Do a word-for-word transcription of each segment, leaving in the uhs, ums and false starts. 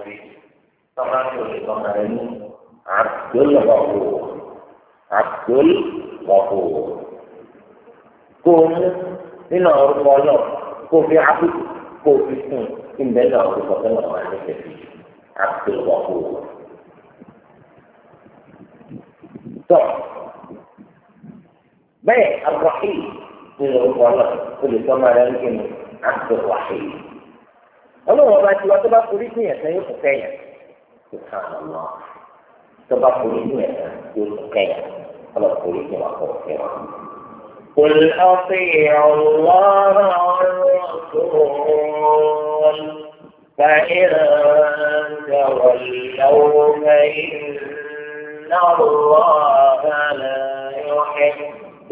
طبعا يقول عبد الغفور عبد الغفور كون nínú orúkọ ọlọ́ọ̀ kó fi ábùkù kó fi fún ìgbẹ́ náà orúkọ tó náà wà ní kẹfì àbùkù. tọ́ bẹ́ẹ̀ àbùkù nínú orúkọ ọlọ́ọ̀ ó lè tọ́ máa rẹ̀ ń kí ni àbùkù. ọlọ́wọ́ bá ti wá tó bá forí sí ẹ̀sẹ̀ yóò fún kẹ́yà tó kàn án lọ tó bá forí sí ẹ̀sẹ̀ yóò fún kẹ́yà ọlọ́ọ̀ forí sí wà kọ̀ kẹ́yà. قل أطيعوا الله والرسول فإن تولوا فإن الله لا يحب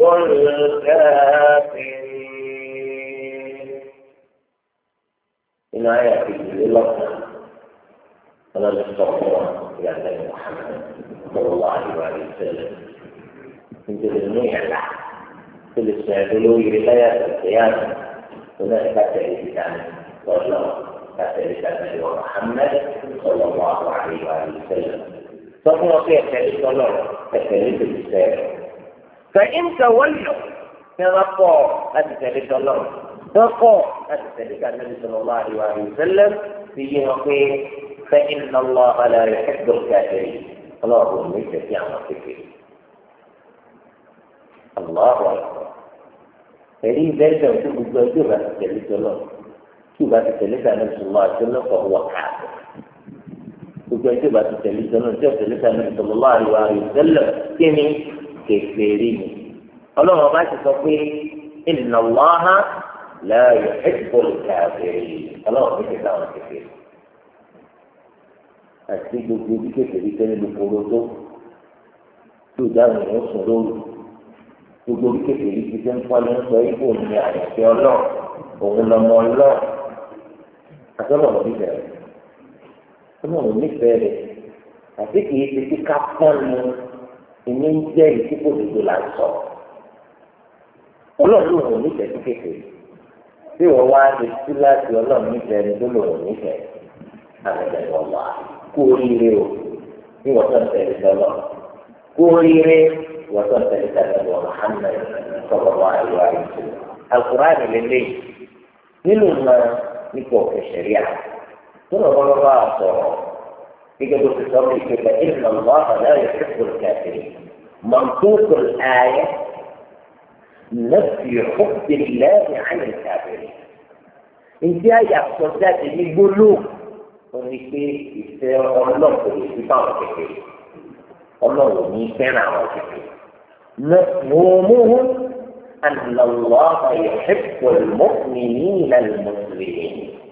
الكافرين. إن آيات الله أنا نستغفر إلى النبي محمد صلى الله عليه وسلم من جميع الله كل السعدلوي رواية القيامة هناك تعريف عن والله تعريف عن محمد صلى الله عليه وسلم فهو في تعريف الله تعريف الإسلام فإن تولوا تلقوا هذا تعريف الله تلقوا هذا تعريف النبي صلى الله عليه وسلم في يوم فإن الله لا يحب الكافرين الله هو الميت في عمل الله أكبر. Jadi dari itu juga itu bahasa jadi tolong. Itu bahasa jadi karena Rasulullah Sallallahu Alaihi Wasallam. Juga itu bahasa jadi tolong. Itu jadi karena Rasulullah Alaihi Wasallam. Ini kafiri. Allah baca seperti Inna Allah la yuhibbul kafirin. Allah itu orang kafir. Asli juga kafir itu dulu itu sudah mengusul. Gbogbo kékeré ti ṣe ń pọ́nlé ń sọ ipò ní àyàfi ọlọ́ọ̀ òun lọmọ ọlọ́ọ̀ àtọ́nà òbí bẹ̀rẹ̀ ọlọ́ọ̀ nífẹ̀ẹ́ rẹ̀ àti kìí ṣe kí ká pọ́nlu ìní ń jẹ́ ìdíkò gbogbo là ń sọ ọlọ́ọ̀ lòun nífẹ̀ẹ́ sí kékeré tí wọ́n wá lè sí láti ọlọ́ọ̀ nífẹ̀ẹ́ ni tó lòun nífẹ̀ẹ́ àgbẹ̀dẹ̀ wọ̀ wá kú oríire o bí wọ́n tó ń tẹ̀lé sọ́lọ́ kú oríire. وصلت لسنة محمد صلى الله عليه وسلم القرآن لليل نلوم نكوك الشريعة ثم الله صلى يجب تصور كيف إن الله لا يحب الكافرين منطوق الآية نفي حب الله عن الكافرين إن جاء يقصد ذات يقولوا ونكي يستير الله يستير الكافرين الله يستير الكافرين مفهومه أن الله يحب المؤمنين المسلمين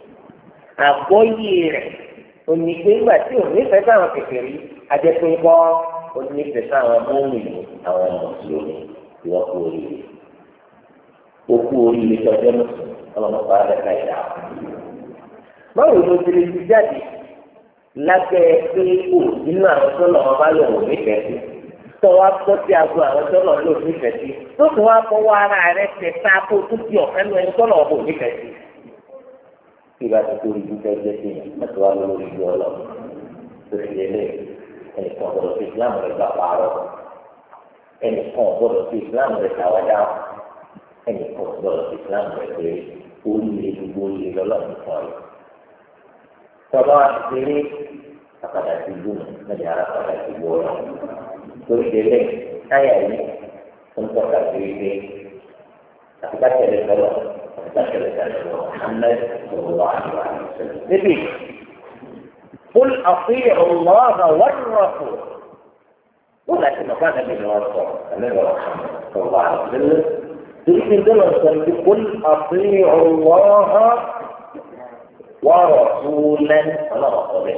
أقول onígbégbà tí òun nífẹ̀ẹ́ sáwọn kékeré adẹ́pẹ́ bọ́ onífẹ̀ẹ́ sáwọn mọ́mìnì àwọn mùsùlùmí ìwọ́n kú oríire ó kú oríire tọ́jọ́ mùsùlùmí ọlọ́mọba adẹ́ka ìdá. báwo ló ti lè ti jáde lábẹ́ pé kò nínú àwọn tó lọ́wọ́ bá lòun nífẹ̀ẹ́ sí tọ́wọ́ kọ́ sí aago àwọn tó lọ́wọ́ lòun nífẹ̀ẹ́ sí tó tún wá fọwọ́ ara rẹ̀ tẹ̀ tá a kó tó di ọ̀fẹ́ lọ ẹni tó lọ́wọ́ bò nífẹ̀ẹ́ sí. Ìgbà tó torí dúpẹ́ jẹ́ sí àti wá lórí ìlú ọlọ́run tó fi lé ẹnìkan gbọ́dọ̀ sí ìsìláàmù rẹ̀ gbà pààrọ̀ ẹnìkan gbọ́dọ̀ sí ìsìláàmù rẹ̀ tàwádà ẹnìkan gbọ́dọ̀ sí ìsìláàmù rẹ̀ pé oríire gbogbo oríire lọ́lọ́run kan rẹ̀. Tọ́lá ti rí àpàdà sí ìlú mẹ́jọ ara padà sí ìlú ọlọ́run tó fi lé táyà yìí tó ń tọ́ka sí wípé àti ká tẹ̀lé lọ́lọ́ ذكر محمد صلى الله عليه وسلم نبي قل أطيعوا الله والرسول ولكن كان من الرسول النبي محمد صلى الله عليه وسلم تريد أن قل أطيعوا الله ورسولا فلا رسوله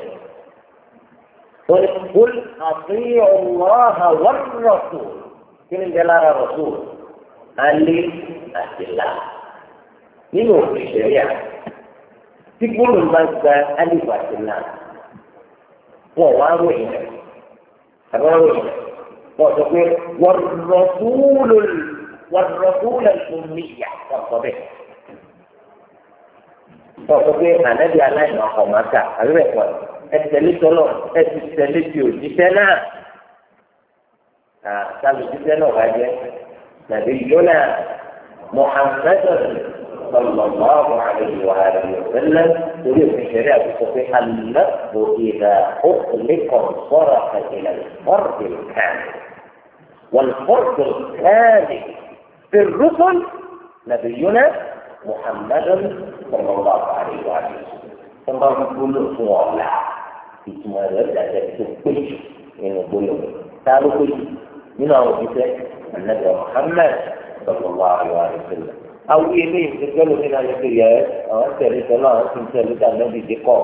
قل أطيعوا الله والرسول كم جلال الرسول قال لي الله nínú òfin ìṣẹ̀ríà tí gbọ́dọ̀ bá gba alìwà sí náà wọ́n wá ròyìn rẹ̀ àbá ròyìn rẹ̀ wọ́n sọ pé wọ́n rọ̀fúlù wọ́n rọ̀fúlù ìfúnmíyà wọ́n sọ bẹ́ẹ̀ Tọ́kọ pé ànábì aláìní ọkọ̀ máa kà àbíbẹ̀ pọ̀ ẹ tẹ̀lé tọ́lọ̀ ẹ ti tẹ̀lé ti òjíṣẹ́ náà. Àtàlù òjíṣẹ́ náà wá jẹ́ nàbí yóná Muhammadu sallallahu alayhi wa sallam torí òfin ṣẹlẹ̀ àtúntò pé alẹ́bù ìdá òkùnlékọ̀ sọ̀rọ̀ àkàtìlẹ̀ fọ́ọ̀dì kan wọ́n fọ́ọ̀dì káàdì fi rúkún nàbí yóná Muhammadu sallallahu alayhi wa sallam. Tọ́ba gbóló fún ọ̀la ìtumọ̀ rẹ̀ dàgbẹ́ tó péjì nínú gbóló tá ló péjì nínú àwọn òṣìṣẹ́ ànábì Muhammad sallallahu alayhi wa sallam. Àwọn ilé ìgbésẹ̀ lómi náà yẹ yẹ àwọn tẹ̀lé sọ́lá àwọn tí ń tẹ̀lé tà ànábì dé kọ́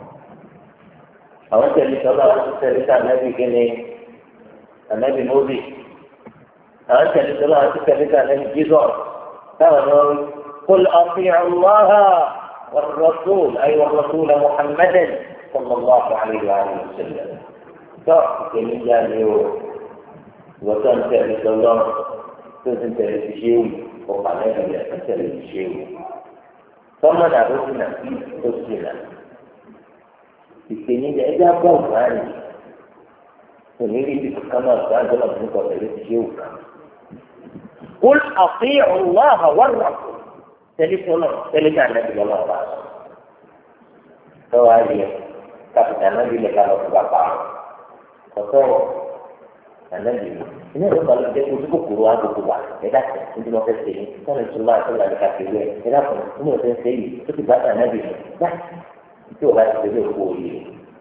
àwọn tẹ̀lé sọ́lá àwọn tí ń tẹ̀lé tà ànábì kíni ànábì mọ́bì àwọn tẹ̀lé sọ́lá àwọn tí ń tẹ̀lé tà ànábì jísọ̀ táwọn náà قل أطيعوا الله والرسول أي والرسول محمدا صلى الله عليه وآله وسلم. فكم جانيو وكان تأتي الله تنسى الشيء وقال لي تنسى الشيء ثم نعرفنا تسلنا في سنين إذا قوم عني ونريد كما قال الله نقول الشيء قل أطيعوا الله والرسول tẹ̀lé sọlọ tẹ̀lé tí anabi lọlọ ọba tọwọ ayé kápẹ́tà anabi lè ká lọ fún bàbá ọtọ anabi iná ìlú balùwẹ̀ jẹ́ ojú kòkòrò àgùkù wa ẹ̀dá tẹ̀ níbi wọn fẹ́ sẹ́yìn sọ́nà ìṣúná àti ìlànà kàkiri ẹ̀ ẹ̀dá kan nínú ọ̀sẹ̀ sẹ́yìn tó ti bá anabi lọ bá tí o bá ti tẹ̀lé òkú òye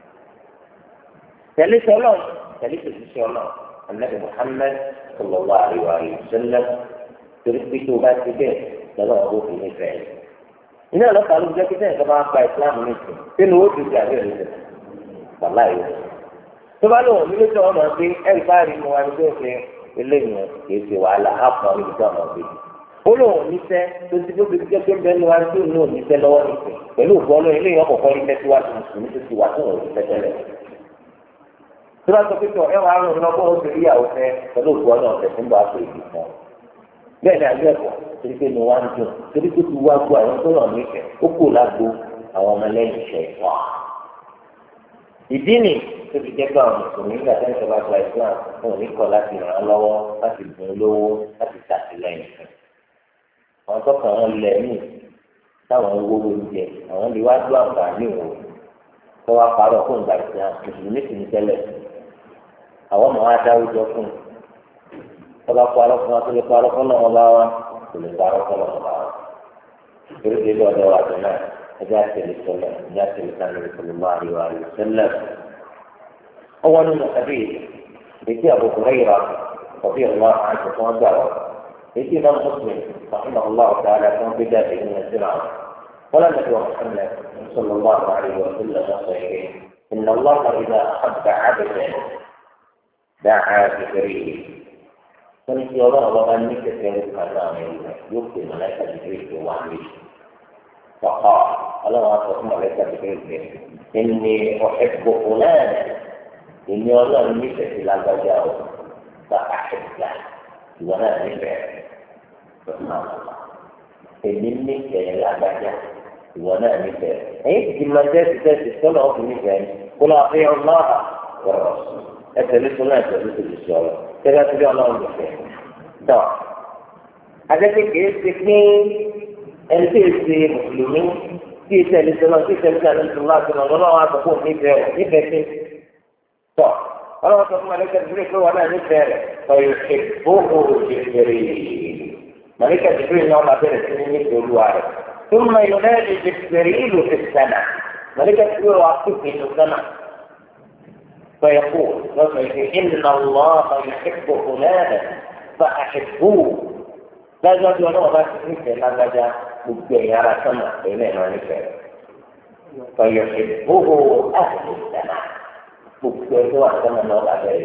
tẹ̀lé sọlọ tẹ̀lé tẹ̀lé sọlọ anabi Muhammad sallallahu alaihi wa sallam torí pé tó o bá ti bẹ́ẹ̀ lọ́wọ́ ọ̀rọ̀ òfin nífẹ̀ẹ́ yìí. iná ọlọ́pàá ló jẹ́ kíkẹ́ ìjọba ń pa ìsìlámù nìkan sínú ó ti di àbẹ́ rẹ̀ lẹ̀ wàhálà yìí. tó bá lóun ní lóṣù ọmọ gbé ẹ̀rí bá rí mu wa ní tó ṣe eléyìí kì í ṣe wàhálà á pọ̀ ní ìjọ ọmọ gbé. ó lóun níṣẹ́ tó ti tó ti gẹ́gẹ́ bẹ́ẹ̀ ni wa ní tó ní òun níṣẹ́ lọ́wọ́ nìkan pẹ̀lú ògbọ́n lóyún eléyìí ọkọ̀ níṣẹ́ tí wà tó mùsùlùmí tó ti wà tó òun níṣẹ́ tẹ́lẹ̀. tó bá sọ pé tọ ẹ wàá rún lọ́gbọ́n ó ti rí àwọn fẹ́ pẹ̀lú ògbọ́n náà tẹ̀ fún bá a pè é bẹ́ẹ̀ ni àgbẹ̀ ẹ̀kọ́ torí pé mo wá ń dùn torí pé ti wá gbọ́ àwọn tó ràn mí fẹ́ ó kò lágbo àwọn ọmọlẹ́yìn ìṣẹ̀ ìfọ́. ìdí nì tó fi jẹ́ pé àwọn mùsùlùmí nígbà tí wọ́n bá gba Islam wọn ò ní kọ̀ láti ràn án lọ́wọ́ láti bùn ún lówó láti ṣàtìlẹ́yìn fún. àwọn tó kàn wọ́n lẹ̀ mí táwọn owó oúnjẹ àwọn lè wá dún àǹfààní òun kó wá parọ́ fún ìgbà Islam mùsùlùmí sì ní tẹ́lẹ̀ àwọn ọmọ wa dáwùjọ fún tọ́lá parọ́ fún wa tó lè parọ́ fún ọmọ bá wa kò lè parọ́ fún ọmọ bá wa. Torí pé lọ́dọ̀ wa tó náà ẹjẹ́ àtẹ̀lé sọlẹ̀ ẹjẹ́ àtẹ̀lé sálẹ̀ ìṣẹ̀lẹ̀ máa rí wa rí sẹ́lẹ̀. ó wọ́n nínú ẹbí ètí Abu Hurayra ọ̀bí ọ̀la àti fún ọgbà wa ètí Imam Muslim رحمه الله تعالى fún gbéjà ìlú nàìjíríà wọn lẹ́nu tó Muhammad صلى الله عليه وسلم صحيح إن الله إذا أحب عبدا دعا بكريه wọ́n ti ọlọ́run bá bá ní kẹ̀kẹ́ kan náà yóò pè mọ̀lẹ́kà dìgbò ìgbò wá ní kọ̀kọ́ ọlọ́run aṣọ fún mọ̀lẹ́kà dìgbò ìgbò ẹni ọ̀ẹ́gbòkò náà èmi ọlọ́run nífẹ̀ẹ́ sí lágbájá o bá àṣẹ̀dá ìwọ náà nífẹ̀ẹ́ èmi nífẹ̀ẹ́ lágbájá ìwọ náà nífẹ̀ẹ́ ẹ̀yìn ti máa tẹ́sí tẹ́sí sọ́nà ọ̀fìn nífẹ̀ẹ́ kó lọ́ọ́ fi hàn náà wọ̀rọ̀ ẹsẹ̀ lẹ́sọ̀ náà ẹsẹ̀ lẹ́sọ̀ lè sọ̀rọ̀ tẹ́lẹ̀ tí ọlọ́run lè fẹ́ tọ́ adẹ́gbẹ́ kìí ṣe pé ẹni tí èsì mùsùlùmí tí èsì ẹni sọ̀rọ̀ tí èsì ẹni sọ̀rọ̀ tí èsì ẹni sọ̀rọ̀ ọlọ́run àtọ̀kù nífẹ̀ẹ́ rẹ̀ nífẹ̀ẹ́ sí tọ́ ọlọ́run sọ fún màlẹ́kà dìbìrì pé wọn náà nífẹ̀ẹ́ rẹ̀ ọ̀yọ̀ ìbòho dìbìrì màlẹ́kà dìbìrì náà máa bẹ̀rẹ̀ sí ní nífẹ̀ẹ́ olúwa rẹ̀ tó ń mọ ìlúnáàdì dìbìrì ìlú fi sànà màlẹ́kà dìbìrì wà kúkú ìlú sànà فيقول إن الله يحب فلانا فأحبوه لا زاد ولا ما تنسى لا زاد بقي على سمع بيننا ونسى فيحبه أهل السماء بقي هو سمع ولا غير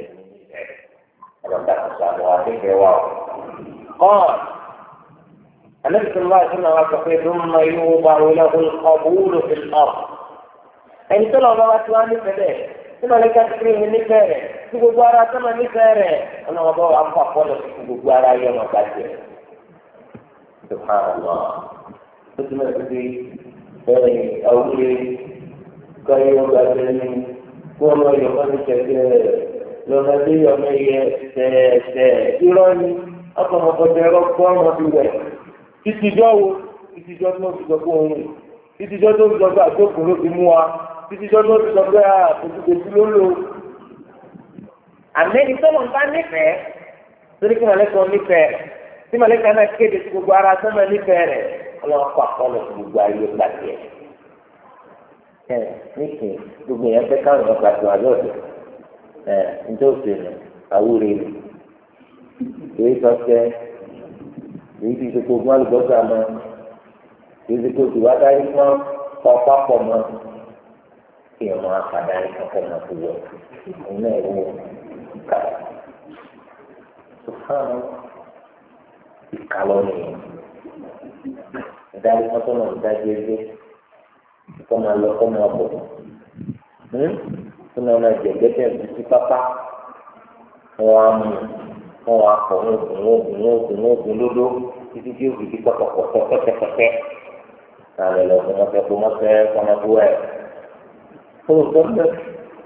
قال النبي صلى الله عليه وسلم قال ثم يوضع له القبول في الأرض أي صلى الله عليه وسلم tí màlẹ́kà ti fi hìn nífẹ̀ẹ́ rẹ̀ tí gbogbo ara sọ́mọ nífẹ̀ẹ́ rẹ̀ ọ̀nà ọ̀bọ̀ wà fún àpọ̀lọ̀ tí gbogbo ara yẹ ọmọ gbàjẹ́. Subhanallah ó ti mọ̀ sí àwùjọ káyọ̀ gbàgbé ní wọ́n lọ yọ wọ́n ní kẹ̀kẹ́ lọ́mọdé ọmọ yẹ tẹ̀ẹ̀tẹ̀ irọ́ ni ọkọ̀mọkọ̀tẹ̀ ẹ̀rọ kọ́ ọmọ fi wẹ̀ títijọ́ wo títijọ́ tó fi sọ fún òun títijọ́ tó fi sọ pé àtòkùn ló fi mú wa títijọ́ tó fi sọ pé àtòkùn ló lò. àmẹ́ni tọ́lọ̀ ń bá nífẹ̀ẹ́ torí kí màlẹ́kọ̀ọ́ nífẹ̀ẹ́ tí màlẹ́kọ̀ọ́ náà kéde sí gbogbo ara sọ́mọ nífẹ̀ẹ́ rẹ̀ ọlọ́wọ́ kọ́ àkọọ́lẹ̀ fún gbogbo ayé gbàgbé ẹ̀ níkìn gbogbo yẹn fẹ́ káwọn ọ̀gá gbàgbé àjọ ọ̀dọ̀ ẹ̀ ǹjẹ́ òṣèlú àwúre rẹ̀ èyí sọ́sẹ́ èyí ti ṣe gbogbo alùpùpù mọ́ èyí ti gbogbo adáyé fún ọ̀pápọ̀ mọ́ kí ẹ̀ máa kàdáyé kankan náà tó wọ̀ ẹ̀ náà wọ̀ kàdá. Sùfàànù ìkàlọ́ nìyẹn ìdarí kan tó náà dájú ẹgbẹ́ kọ́ máa lọ kọ́ máa bọ̀ tó náà máa jẹ gẹ́gẹ́ bí sí pápá wọn á mú wọn á pọ̀ wọn ògùn wọn ògùn wọn ògùn wọn ògùn lódó títí tí ògùn ti pọ̀pọ̀pọ̀ pẹ́pẹ́pẹ́pẹ́ àlẹ́ lọ fún wọn fẹ́ kó wọn fẹ́ kọ́ máa bú ẹ̀ tó tó ń bẹ̀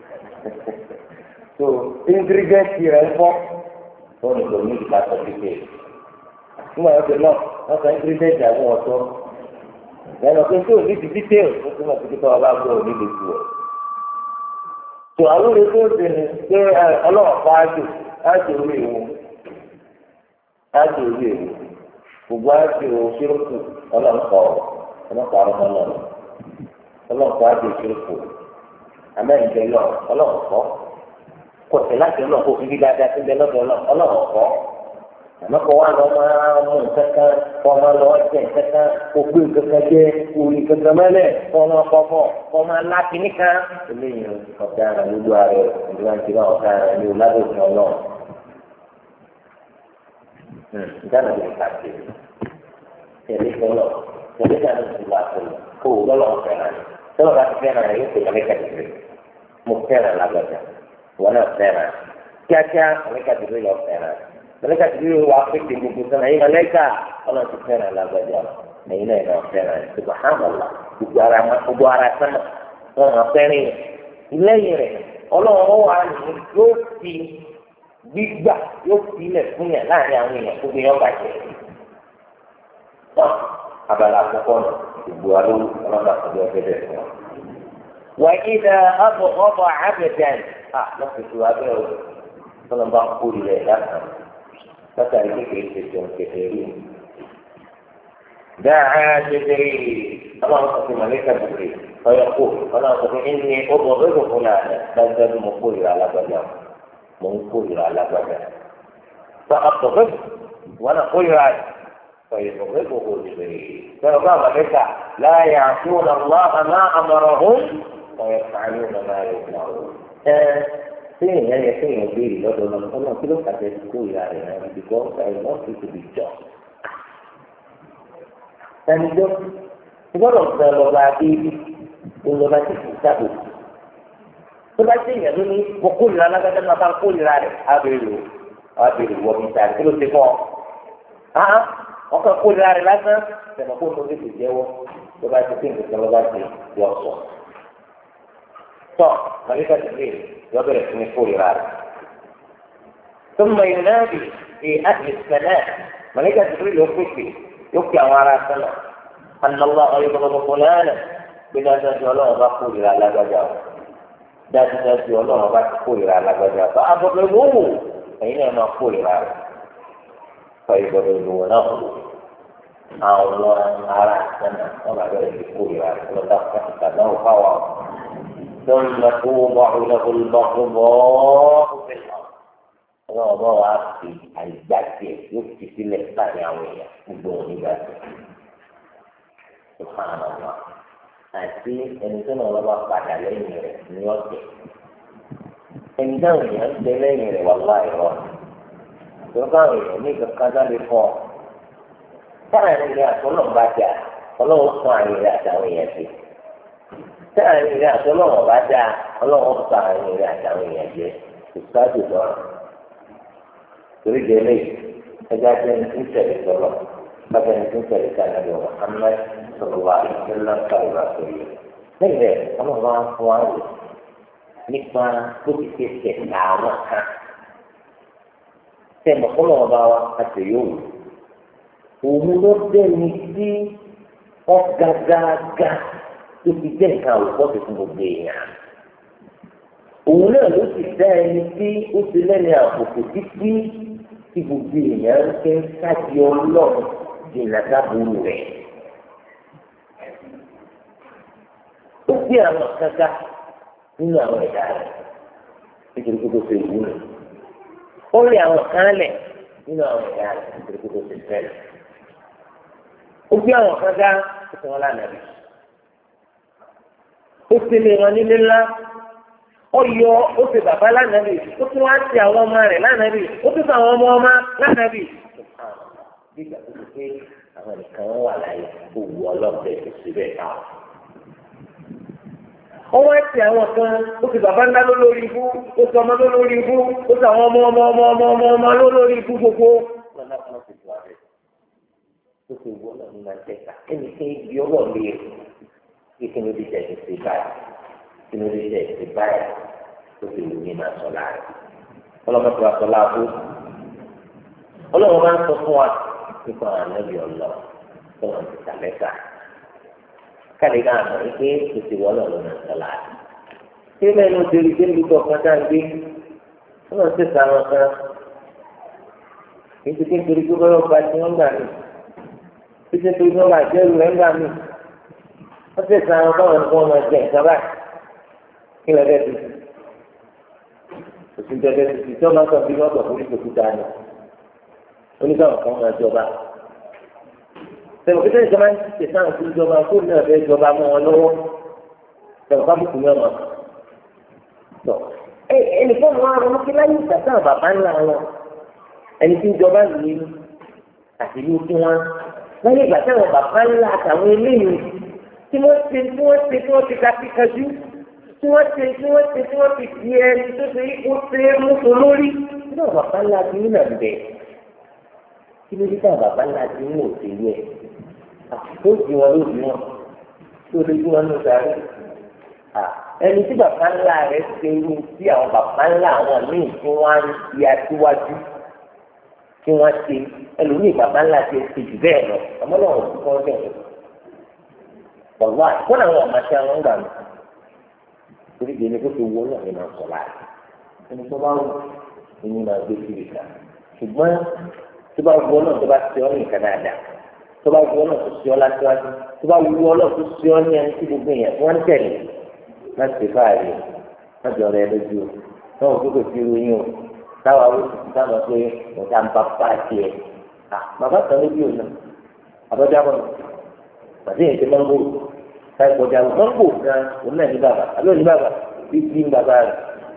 tó ingirigẹ́ntì rẹ̀ ń bọ́ wọn ní kò ní ìgbà tó ti pè é nígbà yẹn pé náà wọn sọ ingirigẹ́ntì àwọn ọ̀tọ́ lẹ́nu pé tí o ní ti dítẹ́ẹ̀ ó tún bá ti kíkọ́ ọba gbọ́ òní lè tu ẹ̀. tó àwọn olè tó ṣe ni pé ọlọ́wọ́ pa ájò ájò orí èwo ájò orí èwo gbogbo ájò ṣírùkù ọlọ́nkọ̀ ọlọ́nkọ̀ arọ́mọ náà ọlọ́nkọ̀ ájò ṣírùkù amẹ́ǹdẹ́ lọ ọlọ́nkọ̀ kọ̀tẹ́ láti ọlọ́nkọ̀ òfin dáadáa sí ń bẹ lọ́dọ̀ ọlọ́nkọ̀ àmọ́ kọ́ wa lọ máa mú nǹkan kan kọ́ máa lọ jẹ nǹkan kan kó gbé nǹkan kan jẹ orí kankan mẹ́lẹ̀ kọ́ máa kọ́ bọ̀ kọ́ máa láti nìkan. eléyìí ọ̀gá ara lójú ara rẹ̀ ìdíwọ̀n ti bá ọ̀gá ara ní oládòfin ọlọ́run. ìdáná lè ka sí tẹ̀lé tọ́lọ̀ tẹ̀lé dáná ti wà tẹ̀lé kó o lọ́lọ́ fẹ́ràn rẹ̀ tọ́lọ̀ bá ti fẹ́ràn rẹ̀ yóò pè mẹ́lẹ́kàdìrì mo fẹ́ràn lágbàdà wọn náà fẹ́ràn kíákíá mẹ́lẹ́kàdìrì lọ fẹ́ràn mẹlẹka ti bí wàá pété gbogbo sọnà yìí mẹlẹka Ọlọ́run ti fẹ́ràn alágbàdì ọ̀rọ̀ ẹ̀yin náà náà fẹ́ràn ẹ ṣùgbọ́n hàmàlà gbogbo ara gbogbo ara sọnà wọn hàn fẹ́ràn yẹn ìlẹ́yìn rẹ̀ Ọlọ́run wà ní yóò fi gbígbà yóò fi ilẹ̀ fún yẹn láàrin àwọn èèyàn gbogbo yẹn bàjẹ́ tán abala àkọ́kọ́ nù gbogbo aló Ọlọ́run àti ọjọ́ bẹ́ẹ̀ fún wa. wà ìdá abọ̀ ọbọ̀ àbẹ̀dẹ̀ à lọ́sọ̀tù abẹ́ o Ọlọ́run bá kó ilẹ̀ lásán látàrí kékeré ṣe tó ń kékeré rí dáa kékeré ọlọ́run sọ fún màlẹ́kà bùrẹ̀ ọyọ kó ọlọ́run sọ fún ẹni ọgbọ̀n ọgbọ̀n fún náà dájúdájú mo kó ìrà alágbádá mo ń kó ìrà alágbádá sọ àtọ̀fẹ́ wọn náà kó ìrà rẹ̀ sọ ìfọ̀fẹ́ gbogbo ìbèrè sọ bá màlẹ́kà láàyè àtúnwọ̀n àwọn àmà àmọ̀ràn ọ̀hún ọ̀yọ̀ fàánù nàmà rẹ̀ náà sẹ́yìn yẹn yẹ sẹ́yìn béèrè lọ́dọ̀ náà ọlọ́run kí ló kàtẹ́ kó ìyá rẹ̀ náà because I want you to be just. ẹni tó gbọ́dọ̀ sọ lọ́ba bíbí olùlọ́ba tí kò sábò tó bá sẹ́yìn yẹn ló ní mo kó ìlà alágbádá máa bá ń kó ìlà rẹ̀ ábẹ́rẹ́ o ábẹ́rẹ́ wọ mi ta kí ló ti fọ́ ọ ọkàn kó ìlà rẹ̀ lásán tẹ̀mọ̀ kó ló ti jẹ́wọ́ tó bá ti sẹ́yìn tó lọ́ba ti yọ sọ. tọ́ màlíkà ti lè يضرب من فوق العالم ثم ينادي في أهل السماء ملكة جبريل يبكي يبكي على السماء أن الله يضرب فلانا بلا تجعل الله بقول على بجاء لا تجعل الله بقول على بجاء فأضربوه فإنما قول العالم فيضربونه الله على السماء وما ذلك يقول العالم وتفتح له قوى ثم توضع له البغضاء في الأرض وضع في الباكي يكتي في الإسبانيوية بدون باكي سبحان الله àti ẹni tó náà lọ́wọ́ padà lẹ́yìn rẹ̀ ní ọ̀sẹ̀ ẹni táwọn èèyàn ń tẹ lẹ́yìn rẹ̀ wà láì rọ̀ tó káwọn èèyàn ní kankan jáde fún ọ táwọn ènìyàn àti ọlọ́run bá jà ọlọ́run fún àyè rẹ̀ àtàwọn èèyàn sí táwọn ènìyàn àti ọlọ́run bá jà ọlọ́run fún àyè rẹ̀ àtàwọn èèyàn jẹ ìsáájú lọ́rùn torí délé ẹja jẹ́ ní ìṣẹ̀lẹ̀ sọ̀rọ̀ bákan ní tún tẹ̀lé ká nàbẹ̀ Muhammad sallallahu alaihi wasallam káwọn bá sọ yìí. lẹ́yìn rẹ̀ ọlọ́run wá fún wa rò nípa bó ti ṣe tẹ̀ka àwọn kan. tẹ̀ mọ̀kọ́lọ́ ọba wa àti yòówù. òun ló dẹ́ni sí ọ̀gágágá tó fi jẹ́ nǹkan àwòkọ́ tó fún gbogbo èèyàn. òun náà ló sì dá ẹni tí ó ti lẹ́nu àbùkù títí tí gbogbo èèyàn ń fẹ́ sáàdì ọlọ́run jìnnà sábúrú rẹ̀. ó gbé àwọn kankan nínú àwọn ẹ̀dá rẹ̀ nítorí pé kó ṣe ìwúlò. ó rí àwọn kan lẹ̀ nínú àwọn ẹ̀dá rẹ̀ nítorí pé kó ṣe fẹ́rẹ̀. ó gbé àwọn kankan tó ti wọn lánàá rí. ó sì lè ràn nílé ńlá. ó yọ ó fi bàbá lánàá rí. ó tún wá sí àwọn ọmọ rẹ̀ lánàá rí. ó tún fi àwọn ọmọ ọmọ lánàá rí. bí ìgbà tó ti pé àwọn nìkan wọn wà láyé kó wù ọlọ́ọ̀bẹ tó síbẹ̀ káwọn. wọ́n wá sí àwọn kan ó fi bàbá ńlá lólórí ibú ó fi ọmọ lólórí ibú ó fi àwọn ọmọ ọmọ ọmọ ọmọ ọmọ ọmọ lólórí ibú gbogbo. lọ́nà kan ti wà rẹ̀ ó fi wọ́n lọ nínú ẹ̀ka ẹnì kan ibi ọwọ́ lé e kí kí ló dé jẹ́ ìṣe báyìí kí ló dé jẹ́ ìṣe báyìí ó fi wù mí máa sọ láàrin. ọlọ́mọ tó wà sọ láàbù ọlọ́run máa ń sọ fún wa nípa ànábì ọlọ́ tó wọn ti tà mẹ́ta káàdì náà mọ̀ ní pé kò sí wọ́n lọ́wọ́ náà sọ láàrin. ṣé lẹ́nu òṣèlú tó ń lu kọ̀ọ̀kan dá gbé wọ́n máa ń tẹ̀sà wọn kan ètò kékeré tó bọ́lọ́ gba tí wọ́n gbà mí títí tó bọ́ bá jẹ́rù rẹ̀ ń gbà mí wọ́n tẹ̀sà wọn báwọn ní wọ́n máa jẹ nǹkan báyìí kí lọ́dẹ̀ ti òsì jẹ́jẹ́ ti tí wọ́n máa sọ bí wọ́n sọ fún ìṣòkúta ni oníkàwọn kan máa jọba tẹ̀wọ̀n kíkẹ́ ìjọba ń ṣe sáà sí ìjọba kó ní ọ̀fẹ́ ìjọba mọ́ wọn lọ́wọ́ tẹ̀wọ̀n kábùkù ní ọmọ tọ̀ ẹnìkan wọn àwọn ọmọkí láyé ìgbà sáà bàbá ńlá wọn ẹni tí ìjọba yìí àti ìlú tí wọn láyé ìgbà sáà bàbá ńlá àtàwọn eléyìí tí wọ́n ṣe tí wọ́n ṣe tí wọ́n ti ká kíkanjú tí wọ́n ṣe tí wọ́n ṣe tí wọ́n ti di ẹni tó ṣe kó ṣe é mú so lórí náà bàbá ńlá ti ń nà bẹ̀ kí ló dé tá bàbá ńlá ti ń wò sílé ẹ̀ tó di wọn ló di wọn tó lè di wọn ló darí ẹni tí bàbá ńlá rẹ̀ ṣe irú sí àwọn bàbá ńlá àwọn míì tí wọ́n á di aṣíwájú tí wọ́n ṣe ẹlòmíì bàbá ńlá ti ṣe jù bẹ́ẹ̀ lọ àmọ́ náà wọ́n ti kọ́ bẹ́ẹ̀ bàbá àkọ́nà àwọn àmàṣe àwọn ń gbà mí torí ìdílé tó fi wọ́n náà ní máa sọ̀ láàyè ẹni tó bá wù ẹni máa gbé síbi kan ṣùgbọ́n tó bá wù ọ́ náà tó bá ti ọ́ ní ìkan dáadáa tó bá wù ọ́ náà tó ti ọ́ látíwájú tó bá wù ọ́ náà tó ti ọ́ ní ẹni tí gbogbo yẹn wọ́n ń tẹ̀lé láti ṣe fáàrí láti ọ̀rẹ́ lójú o náà wọ́n kò fi ru yín o táwa ó sì sábà pé mo ta ń bá pa tiẹ̀ bàbá kan lójú òun náà àbọ̀dá bọ̀ pàdé yẹn ti mọ́ngò táyì kọjá mọ́ngò gan òun náà ní bàbá àlọ́ ní bàbá bí bí ń bàbá rẹ̀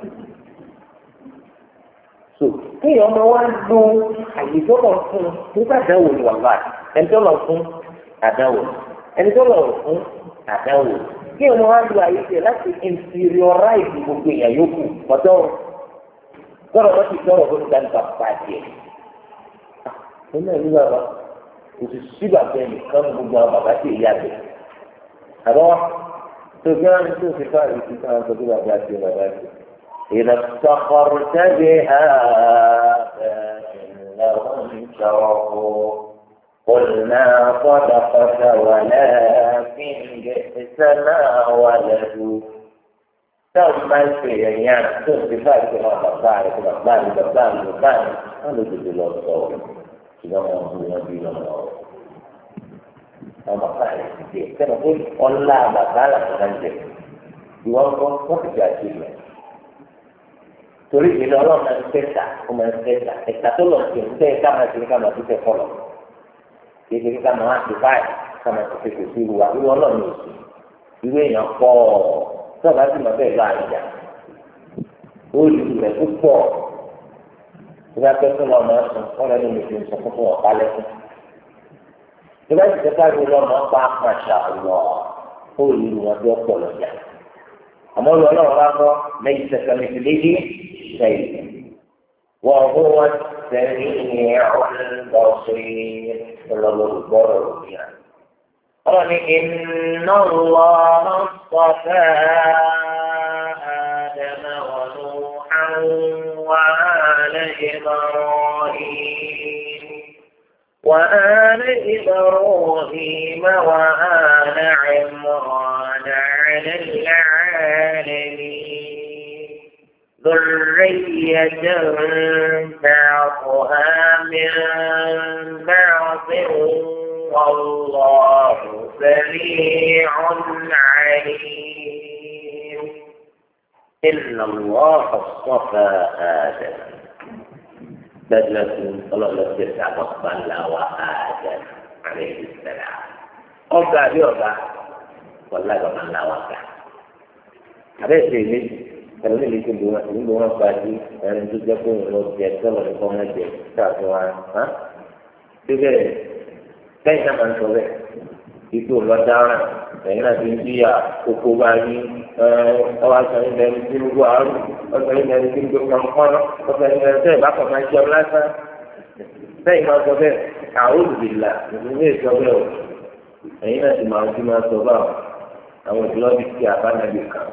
so kéèyàn ọmọ wa lo àyè tó lọ fún nígbà dáwò ní wàhálà ẹni tó lọ fún àdáwò ẹni tó lọ fún àdáwò kéèyàn ọmọ wa lo àyè tẹ láti inferiorize gbogbo èèyàn yòókù pọ̀tọ́ tọrọ wọn ti tọrọ fún ìgbà nípa pàdé ẹ náà ní bàbá kò sì sí bàbá ẹ nìkan gbogbo àwọn bàbá tí èyí àgbẹ̀ àbọ̀ tó gbé wọn tó fi fáwọn ìdí kan sọ pé bàbá ti bàbá ti. إذا افتخرت بها فإنهم شرفوا قل ما صدقك ولكن بئس ما ولدوا ثم الفيان تصفات كما بطارك بطارك بطارك بطارك هذا تدل الصور إذا ما هو نبي الله أما قال كما قل والله ما قال تنزل يوم وقت جاهل torí ìdílé ọlọ́run máa ń tẹ̀sà ó máa ń tẹ̀sà ẹ̀ka tó lọ sí ìmúṣẹ́ ẹ̀ka máa ti ní ká máa ti tẹ̀ fọlọ̀ kí ẹ̀ka ká máa ti báyìí ká máa ti tẹ̀sẹ̀ sí ìwà irú ọlọ́run yìí irú èèyàn pọ̀ tó ọ̀gá sì máa bẹ́ẹ̀ lọ àyíjà ó lù rẹ̀ púpọ̀ ìgbà tó tó lọ máa sùn wọ́n lẹ́nu mi ti sọ fún ọ̀pá lẹ́kùn ìgbà tí tẹ́ka ló lọ máa pa àṣà lọ ó lù wọn bí ọ̀pọ̀ lọ́jà àmọ́ ọlọ́run bá kọ́ lẹ́yìn tẹ̀sán mi ti léyìí ṣẹ́yìn وهو السميع البصير. الله أكبر. قال إن الله اصطفى آدم ونوحا وآل إبراهيم وآل إبراهيم وآل عمران على العالمين ذرية بعضها من بعض والله سميع عليم. إن الله اصطفى آدم بدلة الله تسع مقبلة وآدم عليه السلام أوقع يوقع والله قبل لا وقع هذا الشيء kalau ni bikin dua, ini dua pagi, dan juga pun kalau dia kalau dia kau nak dia tak tuan, ha? Juga, saya nak mencoba itu ladang, saya nak India, kuku bagi, awal saya dari sini gua, awal saya dari sini gua kampung, awal saya saya bapak macam lasa, saya nak coba, tahu bila, ini coba, saya nak cuma cuma coba, awal jual siapa nak buka.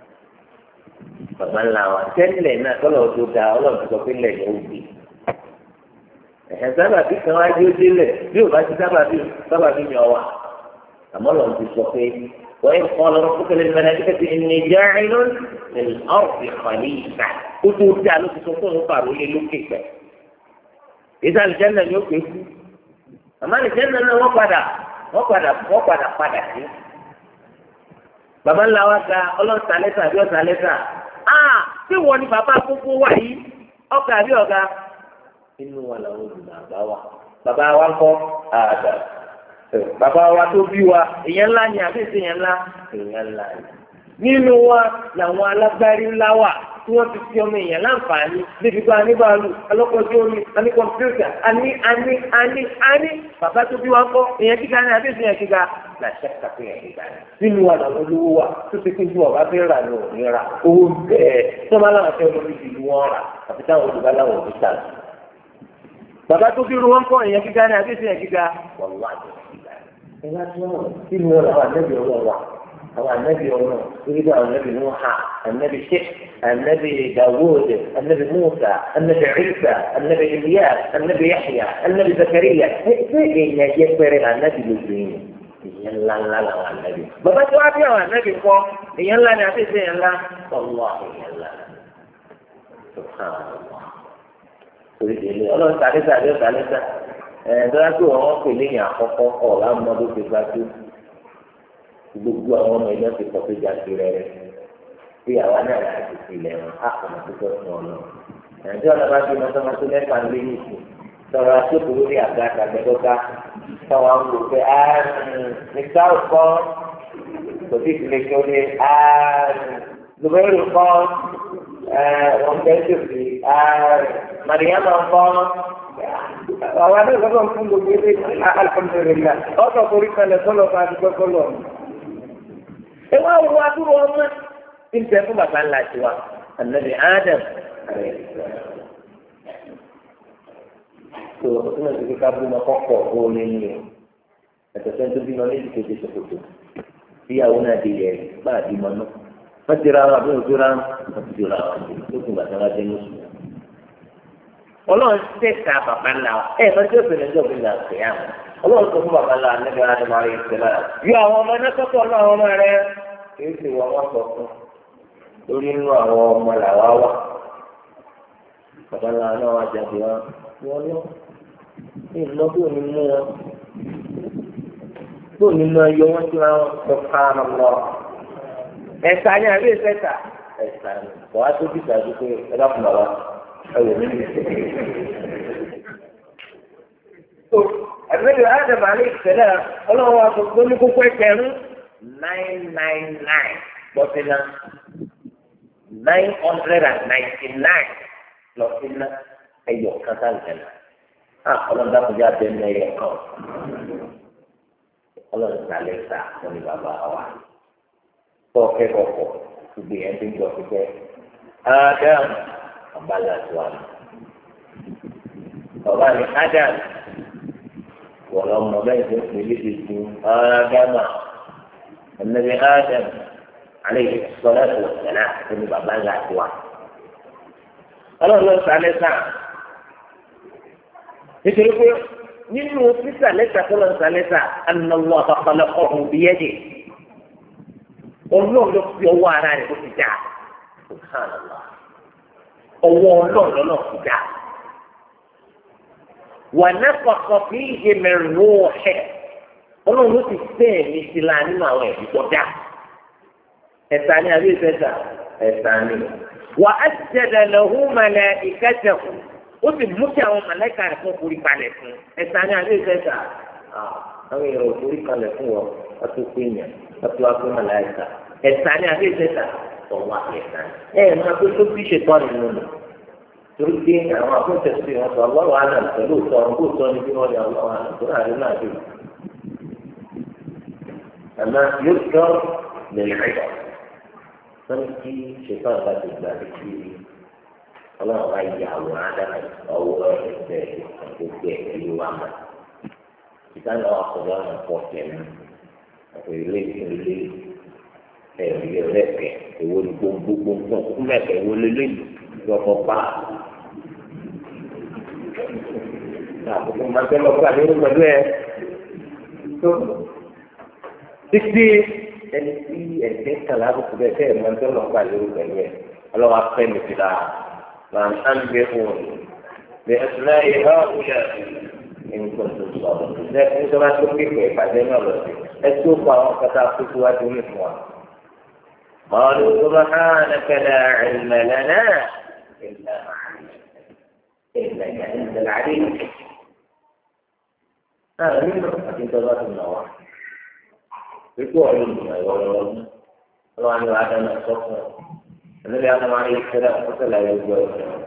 Bàbá ńlá wa tẹ́lẹ̀ náà kọ́lọ̀ tó da ọlọ́run sọ pé lẹ̀ yóò gbé. Ẹ̀hẹ́n sábàbí kan wá dé ó délẹ̀ bí ò bá ti sábàbí sábàbí mi ọ̀wà. Àmọ́ lọ́run ti sọ pé wọ́n yẹ kọ́ lọ́rọ́ fún kẹlẹ́ mẹ́rin àti kẹ́tì ẹni ìjà ìlú ní ọ̀rùn ìkànnì ìgbà. Ó tó dá ló ti sọ fún òun pàrọ̀ lé lókè pẹ̀. Ìdá àlùjẹ́nà ni ó pè fún. Àmọ́ àlùjẹ́nà náà wọ́n padà wọ́n padà wọ́n padà padà sí. Bàbá ńlá wa ga ọlọ́run sàlẹ́sà bí ọ̀sà lẹ́sà. Ah, tí wọ́n ní bàbá gbogbo wà yìí ọ̀gá àbí ọ̀gá inú wa làwọn olùmọ̀ àgbà wa bàbá wa ń kọ́ àdà bàbá wa tó bí wa èèyàn ńlá ni àbí èsì èèyàn ńlá èèyàn ńlá ni nínú wa làwọn alágbárí ńlá wà tí wọ́n ti fi ọmọ èèyàn láǹfààní níbi tó aníbàálù alọ́kọ̀ọ́jú omi aní kọ̀mpútà aní aní aní aní bàbá tó bí wa ń kọ́ èèyàn kíga ni àbí èsì èèyàn kíga làṣẹ kàfé yẹn kíga nínú wa làwọn olówó wa tó ti pín ju ọba fẹ́ rà ní òní rà owó bẹ́ẹ̀ tó máa láwọn fẹ́ lórí ìlú wọn rà àti táwọn olùbá láwọn òbí tà lọ. bàbá tó bí wọn kọ́ èèyàn kíga ni àbí èsì èèyàn kíga wọ́n wá jẹ́ kíga ẹ̀ wá tí wọ́n nínú wọn làwọn àdébì ọlọ́wọ́ wa àwọn ànábì ọ̀nà orílẹ̀ àwọn ànábì Nuha ànábì Sheikh ànábì Dawud ànábì Musa ànábì Isa ànábì Ilyas ànábì Yahya ànábì Zakariya ṣé èèyàn jẹ́ pẹ́rẹ́ ànábì lójú yìí èèyàn ńlá ńlá làwọn ànábì. bàbá tí wàá bí àwọn ànábì kọ́ èèyàn ńlá ni àti ìṣe èèyàn ńlá ọlọ́ èèyàn ńlá torí délé ọlọ́run sàlẹ́sà àbí ọ̀sàlẹ́sà ẹ̀ẹ́dọ́lá gbogbo àwọn ọmọ ẹgbẹ́ ti kọ́ tó jáde rẹ̀ bí àwa náà láti fi ilẹ̀ wọn á kọ́ máa tó tọ́ fún ọ lọ. nàìjíríà náà bá fi mọ́tọ́mọ́tọ́ mẹ́fà lé nìkú sọ̀rọ̀ àtòkò lórí àga àgbẹ̀dọ́gá táwọn ń lò pé nígbà òkọ́ kò sí ìpìlẹ̀ kí ó ní lùbẹ́rù kọ́ wọ́n bẹ́ẹ̀ tó fi màdìyàmọ̀ kọ́ àwọn adéwòsàn fún gbogbo ilé alhamdulillah ọ̀sọ̀ torí kalẹ̀ sọ́lọ́ bá a ti gbọ́ sọ́lọ́. ẹ wá wo adúrò ọmọ tí ń bẹ fún bàbá ńlá tiwa ànábì Adam tó o tún lè fi ká bímọ kọ́kọ́ ó lé ní o ẹ̀tọ́ sẹ́ni tó bímọ méjì kéde ṣòkòtò ìyàwó náà di yẹ bá a bímọ náà wọ́n ti ra wọn àbí wọ́n ti ra wọn wọ́n ti ra wọn lókun gbàtà wá dé lóṣù. ọlọ́run tẹ̀ka bàbá ńlá wa ẹ̀ lọ́jọ́ ìpínlẹ̀ ìjọba ìlà òkè àwọn ọlọ́run tó fún bàbá ńlá níbi Adam àrí ìṣẹ̀lẹ̀ yọ àwọn ọmọ náà sọ́tọ̀ ọ̀nà àwọn ọmọ rẹ kìí ṣe wọ́n wọ́n sọ fún lórí inú àwọn ọmọ làwa wà bàbá ńlá náà wà jáde wá wọ́n lọ ní ìlú tó ní mú wọn tó ní mú ẹyọ wọn tí wọn sọ káàmù lọ ẹ̀sà ni àbí ìṣẹ̀ta ẹ̀sà ni wọ́n á tó bí ìṣàdúgbò pé ẹ bá fún bàbá ẹ wò nínú ìṣẹ̀lẹ̀. Àgbẹ̀dẹ̀ Adam alẹ́ ìṣẹ̀lẹ̀ ọlọ́run àgbègbè ní kókó ẹgbẹ̀rún nine nine nine lọ́sìnà nine hundred and ninety nine lọ́sìnà ẹ̀yọ̀ kan sáàlùjẹ̀nà. À ọlọ́run dákúnjẹ́ abẹ́nu ẹ̀yọ̀ kan. Ọlọ́run sàlẹ̀ sà wọ́n ní bàbá wa. Tọ́ kẹ́kọ̀ọ́ gbogbo yẹn ti ń jọ pípẹ́. Adam ọ̀bálà tó wà ní. bàbá mi Adam wọ́n lọ mọ bẹ́ẹ̀ tó ń pè lédè sí Ádámà ẹ̀nẹ́bí Adam alayhi salatu wa salam ẹni bàbá ńlá ti wà. ọlọ́run ló sálẹ̀ sáà nítorí pé nínú sísà lẹ́tà tó lọ sálẹ̀ sáà anna Allah khalaqahu biyadihi ọlọ́run ló fi ọwọ́ ara rẹ̀ kó ti dá subhanallah ọwọ́ ọlọ́run lọ́nà ti dá. ونفخ فيه من روحه ọlọ́run ló ti bẹ́ẹ̀ ní sí la nínú àwọn ẹ̀bí tó dá ẹ̀sà ni àbí ìfẹ́sà ẹ̀sà ni wà á jẹ̀dẹ̀ lọ́hùn mọ̀lẹ́ ìkẹ́sẹ̀kù ó sì mú kí àwọn mọ̀lẹ́kà rẹ̀ fún forí kalẹ̀ fún ẹ̀sà ni àbí ìfẹ́sà àwọn èèyàn ò forí kalẹ̀ fún wọn wọ́n tó pé yàn wọ́n tó wá pé mọ̀lẹ́kà ẹ̀sà ni àbí ìfẹ́sà ọ̀wọ́ àpẹẹ̀sà ẹ̀ máa pé tó bí ṣètọ́ nínú nù torí pé àwọn akóńtẹ̀sí wọn sọ ọlọ́wọ́ àná pẹ̀lú ìtọ́run kó tọ́ ní bí wọ́n yà ọlọ́wọ́ àná tó náà rí náà dé. àmọ́ yóò tọ́ lè rí ọ̀ wọ́n ti ṣètò àgbà tó gbà kí ọlọ́wọ́ bá yà àwòrán àdáná ọwọ́ ẹsẹ̀ gbogbo ẹ̀ pẹ̀lú wa mọ̀. ìtàn náà ọkùnrin ọ̀nà pọ̀ tẹ̀lé ọ̀pọ̀ ilé ilé ẹ̀rí ẹ̀rẹ́fẹ̀ èwo ni gbogbo gbogbo kúkú mẹ́fẹ̀ èwo lélẹ́yìn lọ́kọ̀ pa. àkókò máa tẹ́ lọ gbà lórí pẹ̀lú ẹ tó títí ẹni tí ẹ̀jẹ̀ kan lábùkù bẹ́ẹ̀ tẹ́ ẹ̀ máa tẹ́ lọ gbà lórí pẹ̀lú ẹ ọlọ́wọ́ afẹ́ mi ti la máa ń tán gbé fún un bí ẹsùn náà yẹ ọ́ kúlẹ̀ nǹkan tó sọ̀rọ̀ lẹ́yìn tó bá tó kéèké ìpàdé náà lọ sí ẹ tó kọ àwọn kẹta kókó wá tó lè fún wa. قالوا سبحانك لا علم لنا إلا ما علمتنا إنك أنت العليم الحكيم هذا من أنت ذات النوار يقول علمنا يقول الله عنه آدم الصفر النبي آدم عليه السلام قتل يقول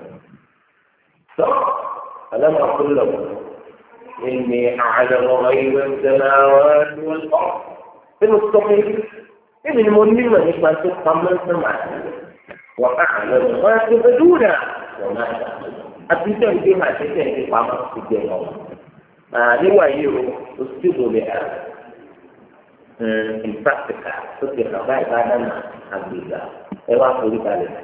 فلم أقل له إني أعلم غيب السماوات والأرض في المستقيم إذن المؤمنين يسمى تقمن سمعا وأعلم ما تبدون وما تعملون أبدا بما تتعلم في قامة الدين لوائيه أستيض بها في البركة تطلق غاية بعدما حبيبا إواقع لذلك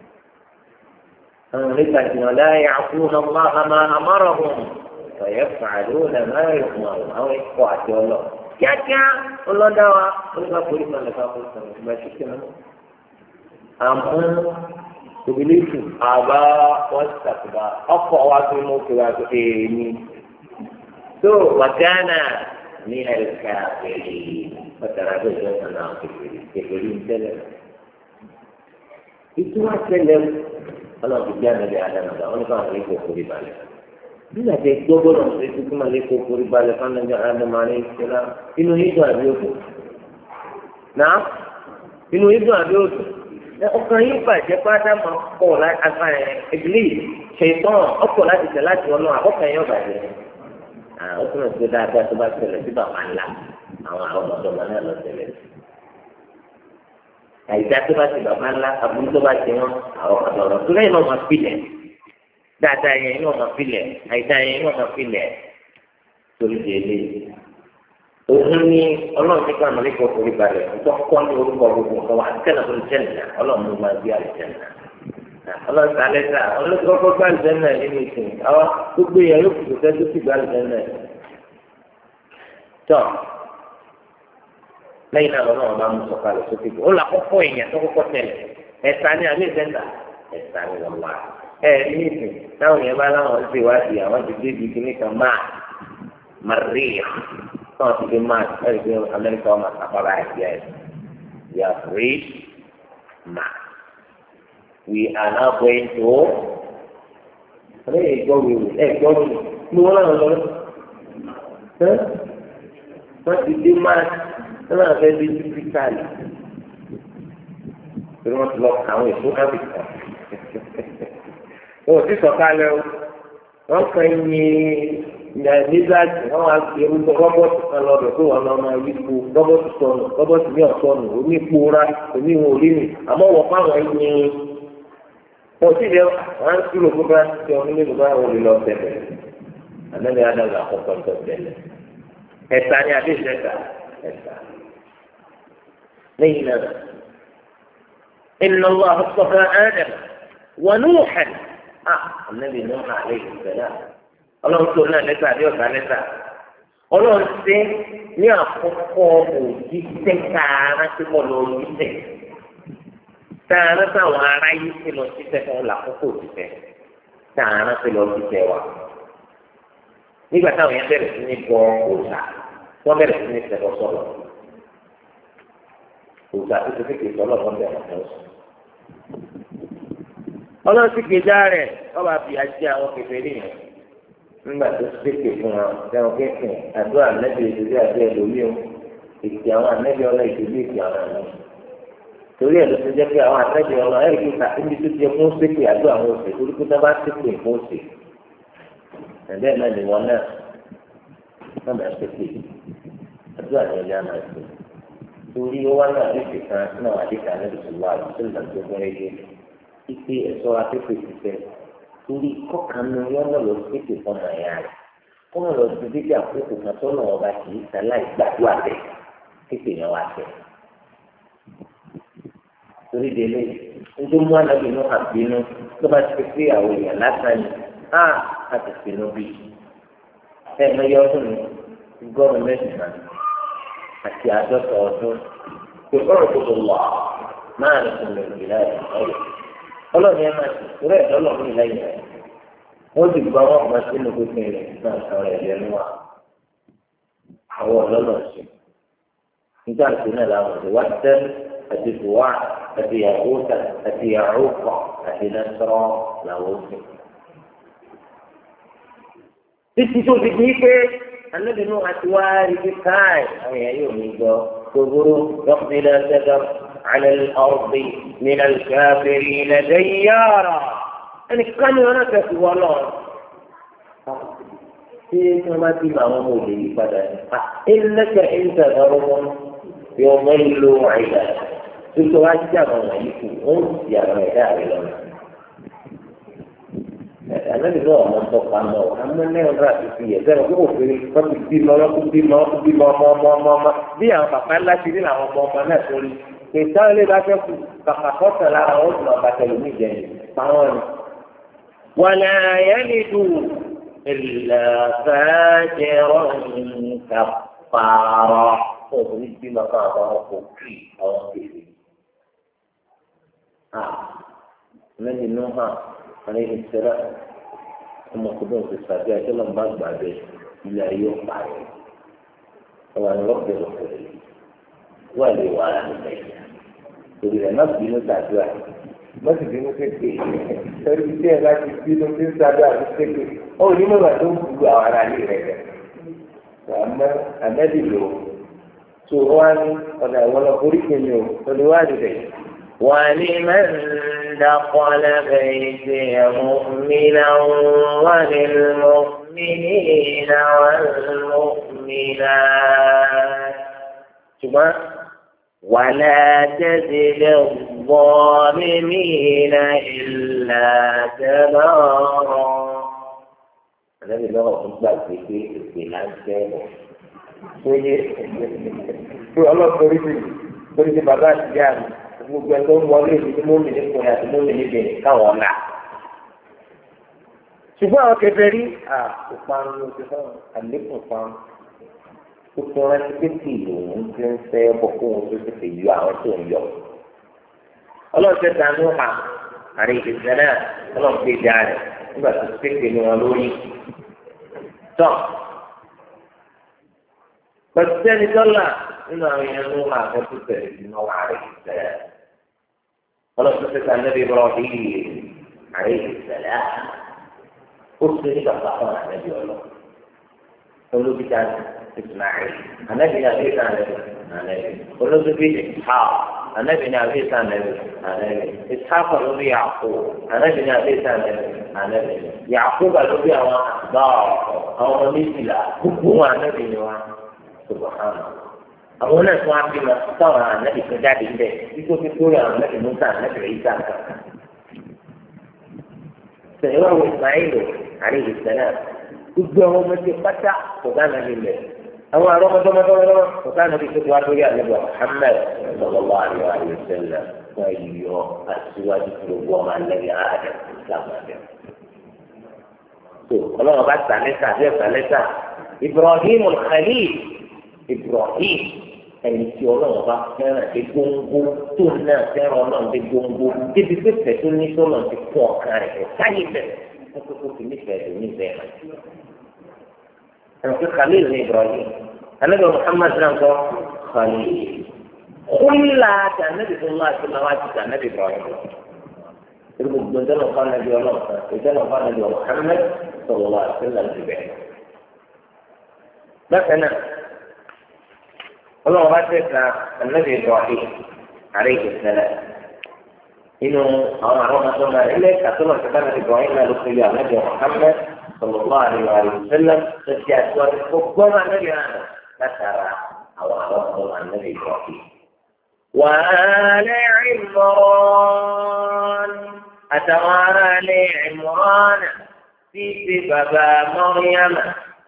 لذلك لا يعصون الله ما أمرهم فيفعلون ما يؤمرون أو إخواتي الله kíákíá ọlọ́dá wa olùkọ́ àpòlì kan lẹ́ka àpòlì kan lẹ́ka àpòlì kan lẹ́ka àmọ́ òbílẹ̀tù àbá wọ́n ti tàkùbà ọkọ̀ wa tó mú kí wa tó èèní tó wàgánà ní ẹ̀ka àpèlè ọ̀tàrà tó ìjọ kan náà kékeré kékeré ń tẹ́lẹ̀ ìtura tẹ́lẹ̀ ọlọ́run ti gbé àná lé àdáná wọn ní káwọn ilé kò rí balẹ̀. nígbà tí gbogbo náà ṣe ti kúmọ̀ lé kó forí balẹ̀ fún ẹ̀jẹ̀ àdàmà ní ìṣẹ̀lá inú yín dùn àbí òdò náà inú yín dùn àbí òdò ọkàn yín bàjẹ́ pátá máa pọ̀ láti ìbílẹ̀ ṣètàn ọ̀pọ̀ láti tẹ̀ láti ọ̀nà àkọ́kàn yín ọ̀bàjẹ́ ó túnbọ̀ sí dáadáa tó bá tẹ̀lé sí bàbá ńlá àwọn àwọn ọmọdé náà lọ tẹ̀lé àìdá tó bá ti bàbá ńlá àbúrú tó bá ti wọn àwọn ọmọdé ọ̀rọ̀ tó lẹ́yìn náà máa filẹ̀ dáadáa yẹn ní ọmọ filẹ̀ àìdá yẹn ní ọmọ filẹ̀ torí di eléyìí òun ní ọlọ́run ní ká mọ̀lẹ́kọ̀ kò forí balẹ̀ nítorí kọ́ ní orúkọ gbogbo nǹkan wa kẹ́nà tó ń jẹ́nà ọlọ́run ló máa bí àlùjẹ́nà ọlọ́run sàlẹ̀ sà ọlọ́run kọ́kọ́ gbá àlùjẹ́nà nínú ìsìn àwọn gbogbo èèyàn yóò kùtù sẹ́jú sí gbá àlùjẹ́nà tọ́ lẹ́yìn náà ọlọ́run bá mú sọ̀kalẹ̀ sókè ó là kọ́kọ́ èèyàn tó kọ́kọ́ tẹ̀lé ẹ̀sà ni àbí ìjẹ́nà ẹ̀sà ni wọ́n wá ẹ̀ ní ìsìn táwọn yẹn bá láwọn ṣe ìwádìí àwọn ti dé ibi kíní kan máa Maria náà ti dé máa ẹ̀rí pé Amẹ́ríkà ọmọ àpárá ẹ̀dí ẹ̀ we have reached Mars we are now going to ọ̀rẹ́ ìgbọ́ wíwò ẹ̀ gbọ́ wíwò ní wọ́n náà lọ wọ́n ti dé máa wọ́n náà fẹ́ dé júpítàlì tí wọ́n ti lọ kàwé fún áfíríkà wọ́n ò sì sọ̀kalẹ̀ o wọ́n kàn ń yin nígbàtí wọn wá fi orúkọ rọbọtù kan lọ́dọ̀ tó wọn lọ máa wí kú rọbọtù sọnù rọbọtù ní ọsọnù onípòórá oníwọn oríni àmọ́ wọn fáwọn ẹyin wọn sì lẹ wọn á kúrò kó bá ti ọmọ nínú bá wọn lè lọ bẹ̀rẹ̀ ànábì Ádámù àkọ́kọ́ tó tẹ̀lé ẹ̀ta ni àbí ìṣẹ̀ta ẹ̀ta lẹ́yìn náà inna Allah istafa Adam wa Nuhan ah ànábì Nuh alayhi salam ọlọ́run tó náà lẹ́tà àbí ọ̀tá lẹ́tà ọlọ́run ṣe ní àkọ́kọ́ òjíṣẹ́ tààrà tí mo lọ òjíṣẹ́ tààrà táwọn ará yìí ti lọ síṣẹ́ fún làkọ́kọ́ òjíṣẹ́ tààrà tí lọ òjíṣẹ́ wa nígbà táwọn yẹn bẹ̀rẹ̀ sí ní bọ òòṣà wọ́n bẹ̀rẹ̀ sí ní ṣẹbọ sọ́lọ̀ òòṣà tó ti fi kè sọ́lọ̀ wọ́n bẹ̀rẹ̀ fún ọ̀sùn. ọlọ́run sì gbèjà rẹ̀ ọba fi àjẹ àwọn kékeré yẹn nígbà tó ṣépè fún wọn sẹ́wọ̀n kéèké àdúrà ànẹ́bí ìdílé àti ẹlòmíì o ètò àwọn ànẹ́bí ọlọ́ ìdílé ètò àwọn àná torí ẹ̀ ló ti jẹ́ pé àwọn ànẹ́bí ọlọ́ ẹ̀rí kí ká níbi tó ti yẹ fún ṣépè àdúrà àwọn òṣè torí pé tó bá ṣépè fún òṣè ẹ̀dẹ́ náà ni wọn náà náà máa ṣépè àdúrà ní ọjà máa ṣe torí ó wá náà lóṣè kan náà àdéhùn ànẹ́bí tó wà lóṣèlú tó gbọ́n ẹgbẹ́ ipe ẹ̀ṣọ́ afẹ́fẹ́ ti fẹ́ torí kọ́kànnú yọ́nà lọ sí ètò ọmọ ẹ̀yà rẹ̀ kọ́nà lọ sí dídí àkókò kan tó náà ọba kì í sáláì gbàdúrà bẹ̀ kéèké yẹn wá tẹ̀. torí délé nítorí mú ànábì inú àbínú tó bá ti pé àwọn èèyàn lásán ni á àti pinnu bí. ẹ mẹyọ ọdún ní gọ́ọ̀mù mẹ́sàn-án àti àádọ́ta ọdún kò kọ́rọ̀ tó lọ wà máa ń sùn lórí ìlànà ọ̀yọ́. ọlọ́run yẹn máa ti rẹ̀ lọ́lọ́run lẹ́yìn rẹ̀ wọ́n ti gba wọn ọmọ sínú gbogbo rẹ̀ náà sọ rẹ̀ lẹ́nu wa àwọn ọlọ́run ṣe nígbà tó náà làwọn ọ̀dọ́ wá tẹ́ àti bùwá àti yàgòtà àti yàrúkọ àti nàṣọrọ làwọn ṣe. títí tó fi di pé anábìínú àti wá rí bí káì àwọn èèyàn yóò ní gbọ́ gbogbo lọ́kùnrin náà ṣẹ́gbẹ́. على الأرض من الكافرين ديارا أنا كان هناك في والله كما تبع ومولي فدا إنك إن تذرهم يضلوا عبادك قلت واجب ويكون يا رجال أنا بقول من توقع ما أما ما ينرأي فيه زي ما هو في قد يصير ما يقول ما يقول ما ما ما ما ما دي أنا بقول لا شيء لا ما ما ما نقول ìtàn ilé bá fẹ́ kú kàkà kọ́sẹ̀ lára ó sì máa bàtẹ̀ lómi jẹ pàwọn ni. wàlẹ̀ ayélujú ìlà fàájẹrọ kàfàrọ̀ fún òbí bí màá kàn àwọn ọkọ̀ kì àwọn kéde. lẹ́yìn náà hàn àwọn ẹni sẹ́rẹ̀ ọmọkùnrin ti sàbí àti ọlọ́mọba gbàgbé ilé ayé ọ̀pá rẹ̀ ọ̀wà ni wọ́n bẹ̀rẹ̀ pẹ̀lú wà lè wà á nílẹ̀ torí rẹ̀ má bínú gbàdúrà má sì bínú kékeré torí tí ẹ bá ti bínú tí ń gbàdúrà tó kékeré ó ní mọ̀gbà tó ń bu àwọn ará ilé rẹ̀ rẹ̀ àmọ́ àmẹ́bí lò ó tó wá ní ọ̀nà ìwọlọ orí kìíní o olùwádìí rẹ̀. ولمن دخل بيته مؤمنا وللمؤمنين والمؤمنات ثم ولا تزد الظالمين إلا تبارا. النبي الله أكبر في في الأنساب. في الله كريم كريم بابا جان gbogbo ẹ tó ń wọlé ìdí mọ́mí ní kùnrin àti mọ́mí níbi káwọn ọ̀la. ṣùgbọ́n àwọn kèfèrí àpòpanu ló ti fún àlékún pan tó fi rántí pé kí ìlòun ti ń fẹ́ bọ̀ kó wọn tó tètè yọ àwọn tó ń yọ. ọlọ́run ṣe dànù hà àrí ìṣẹ̀lẹ̀ ọlọ́run gbé ìjà rẹ̀ nígbà tó tètè ní wọn lórí. tọ́ pẹ̀lú sẹ́ni dọ́là nínú àwọn èèyàn ló máa fẹ́ tó tẹ̀lé nínú àrí ìṣẹ̀lẹ̀. ọlọ́run ṣe dànù Ibrahim àrí ìṣẹ̀lẹ̀ ó ṣe ní bàbá fún ànábì ọlọ́ olóbi dání Ismail ànábì ní àbí ìsàn ànábì ànábì olóbi ìhà ànábì ní àbí ìsàn ànábì ànábì ìsáfà lórí Yàkó ànábì ní àbí ìsàn ànábì ànábì Yàkó bá lórí àwọn àgbà àwọn ọmọ méjìlá gbogbo wọn ànábì ni wọn subahana àwọn náà tún á bí wọn táwọn ànábì tó jáde ńbẹ títí ó fi kórè àwọn ànábì Mùsá ànábì Ìsá kankan. سيروى إسماعيل عليه السلام gbogbo àwọn ọmọdé pátá kò dáná lílẹ̀ àwọn arọ́mọdọ́mọdọ́mọdọ́ kò dáná lílẹ̀ tó wá lórí àlejò Muhammad sallallahu alaihi wa sallam wọ́n yọ aṣíwájú gbogbo ọmọ alẹ́ ààrẹ ìsàmàlẹ́. tó ọlọ́run bá sàlẹ́sà bí ọ̀sàlẹ́sà Ibrahim al-Khalil Ibrahim ẹni tí ọlọ́run bá fẹ́ràn dé gbóngbó tó náà fẹ́ràn ọlọ́run dé gbóngbó débi pé fẹ̀tún ní sọ́nà ti kún ọ̀kan rẹ̀ káyé bẹ̀rẹ̀ wọ́n tó kó fi nífẹ̀ẹ́ rẹ̀ nífẹ̀ẹ́ rẹ̀. ẹ̀rọ pé Khalil ní Ibrahim alẹ́ Muhammad náà kọ́ Khalil kúnlá àti anabi tó ń lọ àti náà wá ti anabi Ibrahim irú gbogbo ìdáná fún anabi ọlọ́run ìdáná fún anabi Muhammad sallallahu alaihi wasallam ti bẹ̀rẹ̀. bákan náà ọlọ́run bá tẹ̀ka anabi Ibrahim alayhi salam inú àwọn àwọn ọmọdé náà ilé kàtọ́nà ti anabi Ibrahim náà ló fi yọ anabi Muhammad sallallahu alaihi wasallam tó ti àti wọn kó gbọ́n anabi náà látara àwọn àwọn ọmọdé anabi Ibrahim. وآل عمران أتوالى عمران في بابا مريم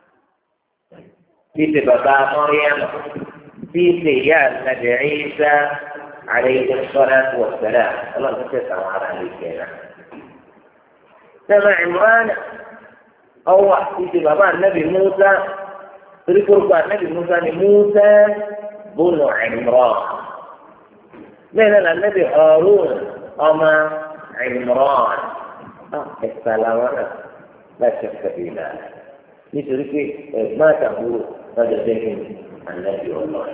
في بابا مريم في سيان نبي عيسى عليه الصلاة والسلام الله تسمع على كذا سمع عمران أو في بابا النبي موسى تذكر النبي موسى موسى بن عمران بين النبي هارون أما عمران السلام لا شك في ذلك يترك ما تقول هذا شيء النبي والله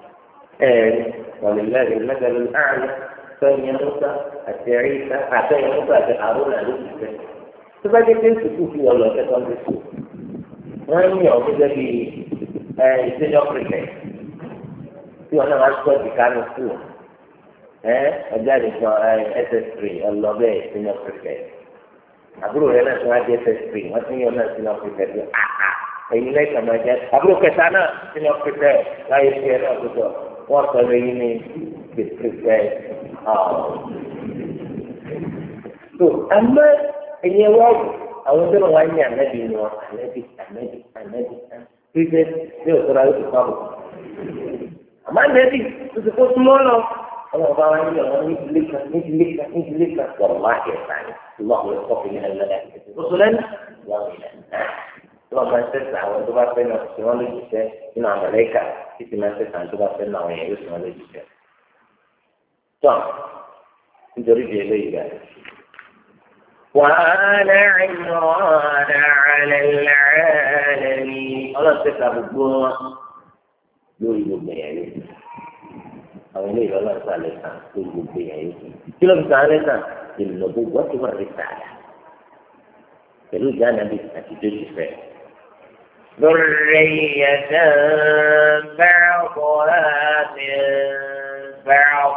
ولله المثل الأعلى فإن موسى أتى عيسى أتى موسى أتى هارون عليه تبقى تنسوا في والله تنسوا وين يوم تجي يسجل أفريقيا في أنا أشكر بكانوا فيه ọjà nìkan ss three ọlọ́bẹ̀ sínú pípẹ́ àbúrò rẹ náà tún wá di ss three wọ́n tún yọ náà sínú pípẹ́ bí àhà ẹ̀yin lẹ́yìn kan máa jẹ́ àbúrò kẹta náà sínú pípẹ́ láyé fi ẹ̀ náà tó wọ́n sọ lẹ́yìn ní the pípẹ́ tó àmọ́ ẹ̀yin wọ́n àwọn tó wà ní ànábì ni wọn ànábì ànábì ànábì pípẹ́ bí òṣèlú ayé tó pàbò àmọ́ ànábì tó ti kó súnmọ́ lọ. الله تعالى يقول مثل لك مثل لك مثل لك والله يسعني الله يصطفي من الملائكة رسلا ومن الناس الله ما تسمع وانت بقى بين السماء والجسد من الملائكة في ما تسمع انت بقى بين السماء والجسد طبعا انت رجع إليه وآل عمران على العالمين الله تسمع بالجوع يريد بيانه àwọn ilé ìlú ọlọ́run sọ àlẹ́ sàn tó gbogbo yẹn yìí kí ló fi sàn àlẹ́ sàn ìlú gbogbo wọ́n ti wọ́n rí sàdá pẹ̀lú ìjà nàbí àti ìjọ́jú fẹ́. ذرية بعضها من بعض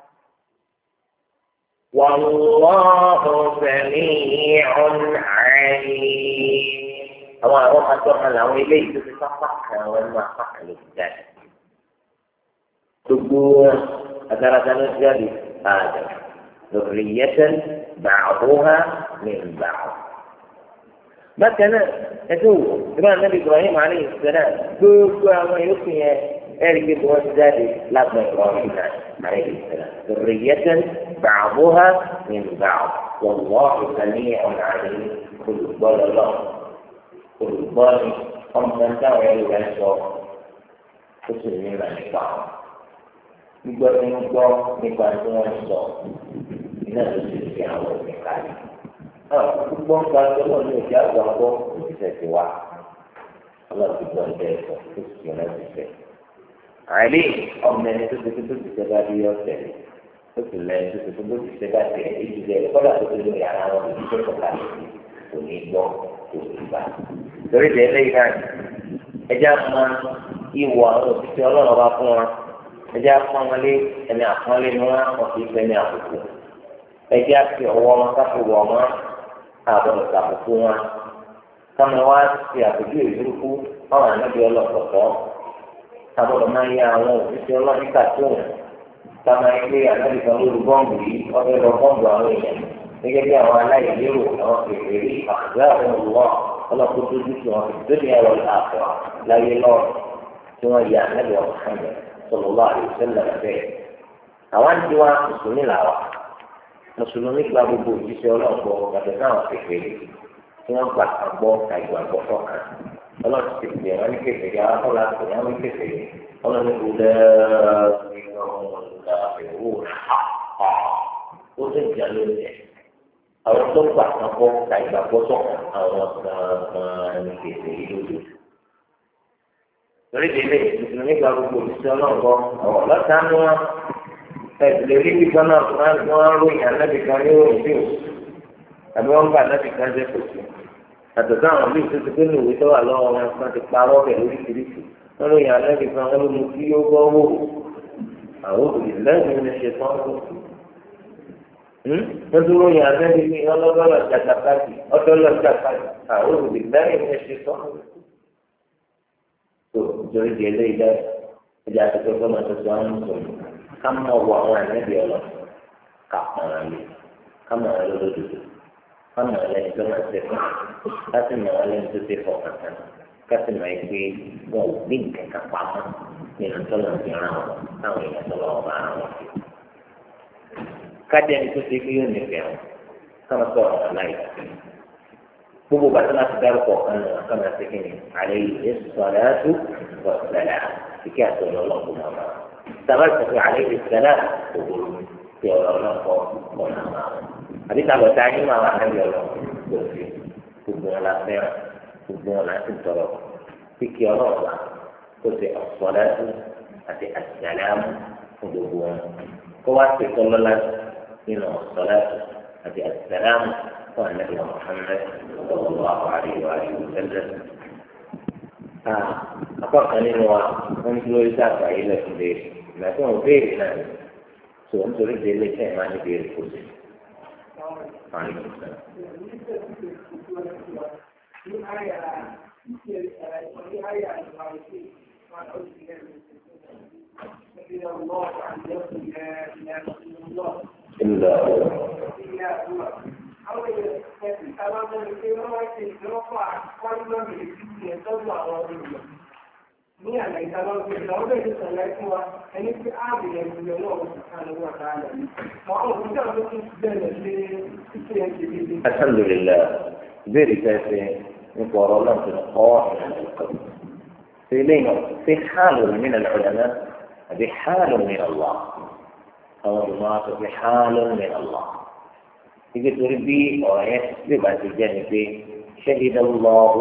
والله سميع عليم. àwọn àwọn àtọ́kàn làwọn ilé ìlú ti pápá kan wọn ní apá kan ló ti jáde. gbogbo agarata ló jáde ààdà ذرية بعضها من بعض. bákan náà ẹtú ìgbà nàbí Ibrahim alayhi salam gbogbo àwọn yòókù yẹn ẹ̀rí pé wọ́n ti jáde lágbà Ibrahim alayhi salam ذرية بعضها من بعض والله سميع عليم. olùgbọ́ lọ́lọ́ olùgbọ́ ni ọmọ táwọn ẹ̀rọ rẹ̀ sọ ó sì ní ìlànà nípa gbígbọ́ tí ń gbọ́ nípa tí wọ́n sọ iná ló ti fi àwọn òfin kalẹ̀. gbogbo nǹkan tó lọ ní òjì àgbà gbọ́ òṣìṣẹ́ ti wá ọlọ́ọ̀tì gbọ́ ẹ̀jẹ̀ ẹ̀sọ́ tó sì fi ọ̀nà ìṣẹ́. àìlè ọmọ ẹni tó ti fi tó ti ṣe bá bí ọ̀sẹ̀ tó sì lẹ́yìn tó ti fi tó ti ṣe bá tẹ̀ èyí jẹ́ kọ́dà tó ti lórí ara wọn ní ìṣẹ́ kọ̀ọ̀kan kò ní gbọ́ kò ní gbà. torí ìdẹ́ lẹ́yìn náà ẹjẹ́ àmọ́ ìwọ̀ àwọn òṣìṣẹ́ ọlọ́run bá fún wọn ẹjẹ́ àpọ́nlé ẹni àpọ́nlé ni wọ́n wọ́n fi fẹ́ ní àbùkù ẹjẹ́ àti ọwọ́ wọn káfí wọ̀ wọn àbọ̀dọ̀ sàbùkù wọn kámi wá sí àbùkù ìdúrúkú fáwọn ànábì ọlọ́pọ̀tọ́ àbọ̀dọ̀ máa yẹ àwọn òṣìṣẹ́ ọlọ́run kàtún kámi gbé ànábì kan lórí bọ́ǹbù yìí ọbẹ̀ lọ bọ́ǹbù àwọn èèyàn gẹ́gẹ́ bí àwọn aláìlérò àwọn kékeré àgbà àwọn olùwọ́ ọlọ́kùn tó dúkìá wọn fi dóni ẹ̀rọ ìlàpọ̀ láyé lọ́rọ̀ tí wọ́n yà nẹ́bí ọ̀sán sallallahu alaihi wasallam bẹ́ẹ̀. àwọn àti wa mùsùlùmí làwà mùsùlùmí gba gbogbo òjíṣẹ́ ọlọ́gbọ́ gbàgbé náà kékeré tí wọ́n gbà gbọ́ àìgbàgbọ́ fọ́kàn ọlọ́run ti pè wọ́n ní kékeré àwọn akọ́lá pè wọ́n ní kékeré ọlọ́run kò lẹ́ ó sì jà lóde àwọn tó gbà kan gbọ́ àìgbàgbọ́ fọ́kàn àwọn kan ní kékeré lóde. torí délé mùsùlùmí gba gbogbo òjíṣẹ́ ọlọ́gbọ́ àwọn ọlọ́ta ni wọ́n ẹ̀sìlẹ̀ rí bí kan náà wọ́n ròyìn ànábì kan ní òun bí òun àbí wọ́n bá ànábì kan jẹ́ kò sí. Àtọ̀ sáwọn míì tó ti gbé ní ìwé tó wà lọ́wọ́ wọn kan ti parọ́ bẹ̀ lóríṣiríṣi. Wọ́n ròyìn ànábì kan wọ́n ló mú kí ó gbọ́ wò. Àwọn òbí lẹ́yìn ní ṣe tán wò. Wọ́n tún ròyìn ànábì ní ọlọ́lọ́ jàkàtàkì ọdọ́lọ́ jàkàtàkì. Àwọn òbí lẹ́yìn ní ṣe tán wò. Tó ìjọba ìdí ẹlẹ́yìí dá ìdí àti pé kọ́mọ tó tó àwọn mùsùlùmí. Kama wọ àwọn ànábì ọlọ kà pọnra lé kama wọn lọ lódodo kama wọn lẹni tó máa ṣe fún láti mọ wọn lẹni tó ṣe fún kankan káti mọ ẹgbẹ wọn ò ní nǹkan pamọ́ nínú tọ́lọ̀ ti ràn wọn táwọn èèyàn tọ́lọ̀ wọn bá ràn wọn sí. kájí ẹni tó ṣe pé yóò nífẹ̀ẹ́ wọn kama sọ ọ̀rọ̀ láì gbogbo bàtà láti dárúkọ ọ̀kan náà kama ṣe kí ni àlẹ́ yìí sọ̀rọ̀ àtú wọ̀sẹ̀lá ìkí àtọ̀lọ́ ọlọ́kùnrin náà ثبت عليه السلام في الله ونعمه هذه تبع تعليم مع النبي الله كبر لا خير كبر لا تنتظر في كيرا قلت الصلاة أتي السلام كبر قوات صلى الله من الصلاة أتي السلام والنبي محمد صلى الله عليه وآله وسلم أقرأ نينوا أنت لو يسافر إلى البيت ما كان بيت ناس سو أنت لو جيل شيء ما نبي الكوز عليكم السلام إلا هو àwọn èèyàn ẹ̀sìn ìtàlá mẹ́rin pé wọ́n wá ṣe ìjọba àkọ́lọ́ mi ní ẹ̀tọ́jú àwọn ọdún ìlú. Ní àlẹ́ ìtàlá ọdún ìlú, àwọn bẹ̀rẹ̀ sọ̀rọ̀ fún wa ẹni pé áàbì ẹ̀sìn ìlú náà wọ́n ti ká lọ́wọ́ àtàlẹ́. Àwọn òkúta ló tún bẹ̀rẹ̀ lé títí ẹ̀ ṣe dédé. Alhamdulillah, ìbéèrè kẹsẹ̀ nípa ọ̀rọ̀ náà ti kọ́ ìrìnàjò. Ṣé lẹ́yìn ṣé hálù min al-ulama àbí hálù min Allah? Àwọn olùmọ̀ àti ṣe hálù min Allah. nítorí bí ọ̀rọ̀ yẹn bí ìbá ti jẹ́ ni pé شهد الله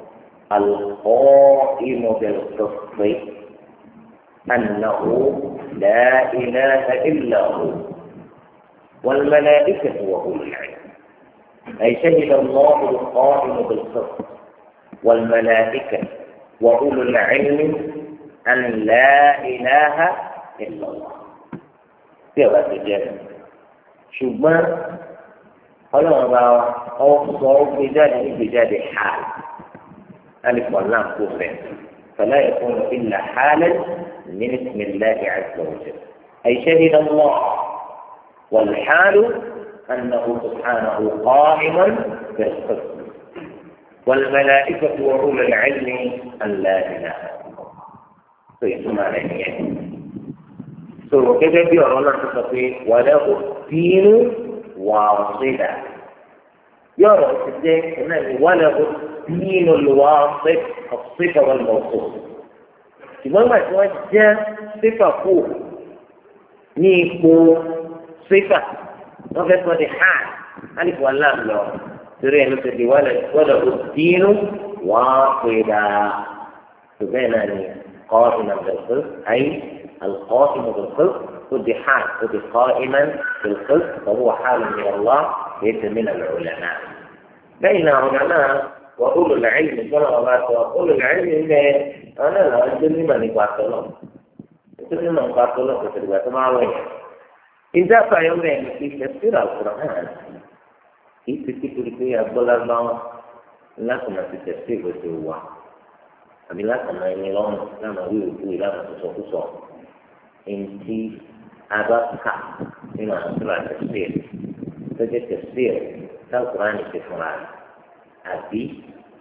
القائم بالقسط أنه لا إله إلا هو والملائكة وأولو العلم أي شهد الله القائم بالقسط والملائكة وأولو العلم أن لا إله إلا الله bí ọba ti jẹ́ ṣùgbọ́n ọlọ́run bá ọ sọ ó gbé jáde ní gbé jáde hàl alifọ̀ náà kó fẹ́ fẹlẹ́ ẹ̀kún ilà hàlẹ́ ní bisimilahi azza wa jalla ay shahida Allah wal halu annahu subhanahu qa'iman bil qist wal malaikatu wa ulul ilmi an la ilaha illa Allah tó ìtumọ̀ rẹ̀ nìyẹn. sọ̀rọ̀ gẹ́gẹ́ bí ọ̀rọ̀ náà tó sọ pé wàlẹ́ kò bínú wà ọ̀sẹ̀dá yọ̀rọ̀ ti jẹ́ ẹ̀nà ní wàlẹ́ kò bínú lọ́wọ́ ọ̀sẹ̀dá wọn lọ sọ. ṣùgbọ́n nígbà tí wọ́n jẹ́ sífà kù ní ipò sífà wọ́n fẹ́ sọ di hàn alif wà láàm lọ torí ẹ̀ ló ti di wàlẹ́ kò bínú wà ọ̀sẹ̀dá ṣùgbọ́n náà ni kọ́ ìnàbẹ̀sọ̀ ayé. القائم بالقسط ودي حال ودي قائما بالقسط فهو حال من الله ليس من العلماء بين علماء وأولو العلم كما قالت وأولو العلم أنا لا أجل لمن يقاتلون أجل لمن يقاتلون في الوقت مع وين إذا فيومين في تفسير القرآن في تفسير في عبد الله لكم في تفسير وسوى أبي لكم أن يلون لما يقول لما تصوصوا إنتي أبقى إما أسرع تفسير تجد تفسير كالقرآن الكفران أبي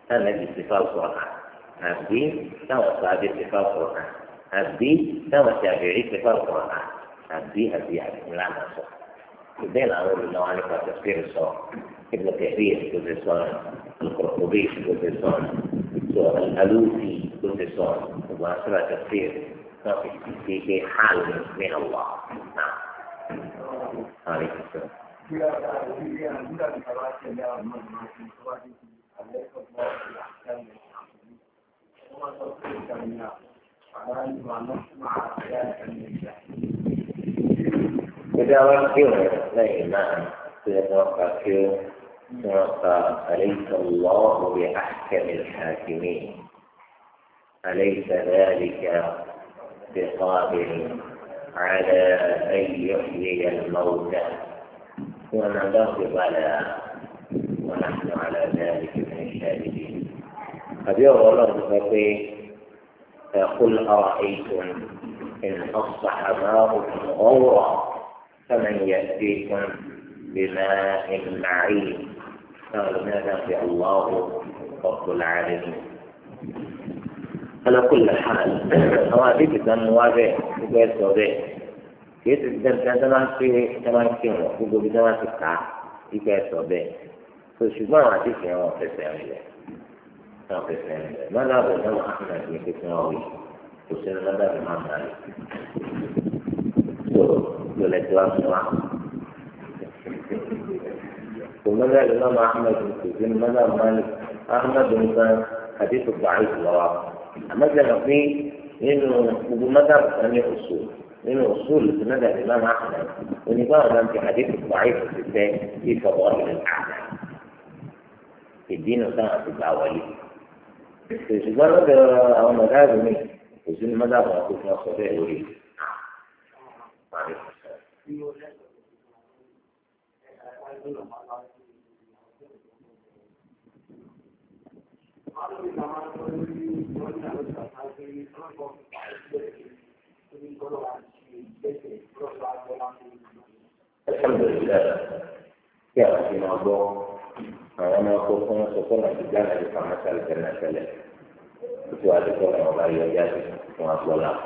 táwọn ẹbí ti fà sọ̀rọ̀ àbí táwọn sàbẹ̀ ti fà sọ̀rọ̀ àbí táwọn sàbẹ̀rẹ̀ ti fà sọ̀rọ̀ àbí àbí àbí ńlànà sọ. ìbẹ́ làwọn olùnáwó nípa tẹ̀síìrì sọ ابن كثير بوزيسون القرطبي بوزيسون الألوسي بوزيسون وأسرع تفسير في حال من الله. نعم. عليكم السلام. إذا ركبنا لا إيمان سيتوقع توقع أليس الله بأحكم الحاكمين أليس ذلك بقادر على أن يحيي الموتى ونضرب بلى ونحن على ذلك من الشاهدين. قد يرى الله فقيه فقل أرأيتم إن أصبح ماؤكم غورا فمن يأتيكم بماء معين قال ماذا في الله رب العالمين. على كل حال حوادث النوابع وغير صوبع كيف تقدر كمان في كمان في وجود كمان في كا وغير صوبع فشوفوا حديث يوم في السنة يوم في السنة ما لا بد من أحد في السنوي وسنة ماذا بمعنى ذلك so boleh tuan semua وماذا الإمام أحمد بن ماذا مالك أحمد بن حديث ضعيف الله مثلا في إنه ماذا أن أصول إنه أصول ماذا الإمام أحمد ونقارن في حديث ضعيف في في فضائل الأعمال في الدين وسنة الأولي في ماذا أو مذهب من وزن ماذا أقول في الصحيح يريد الحمد لله يا أخي موضوع أنا أقول لكم سكون الجنة في مسألة الجنة سؤال كلام الله يجازي وأقول لك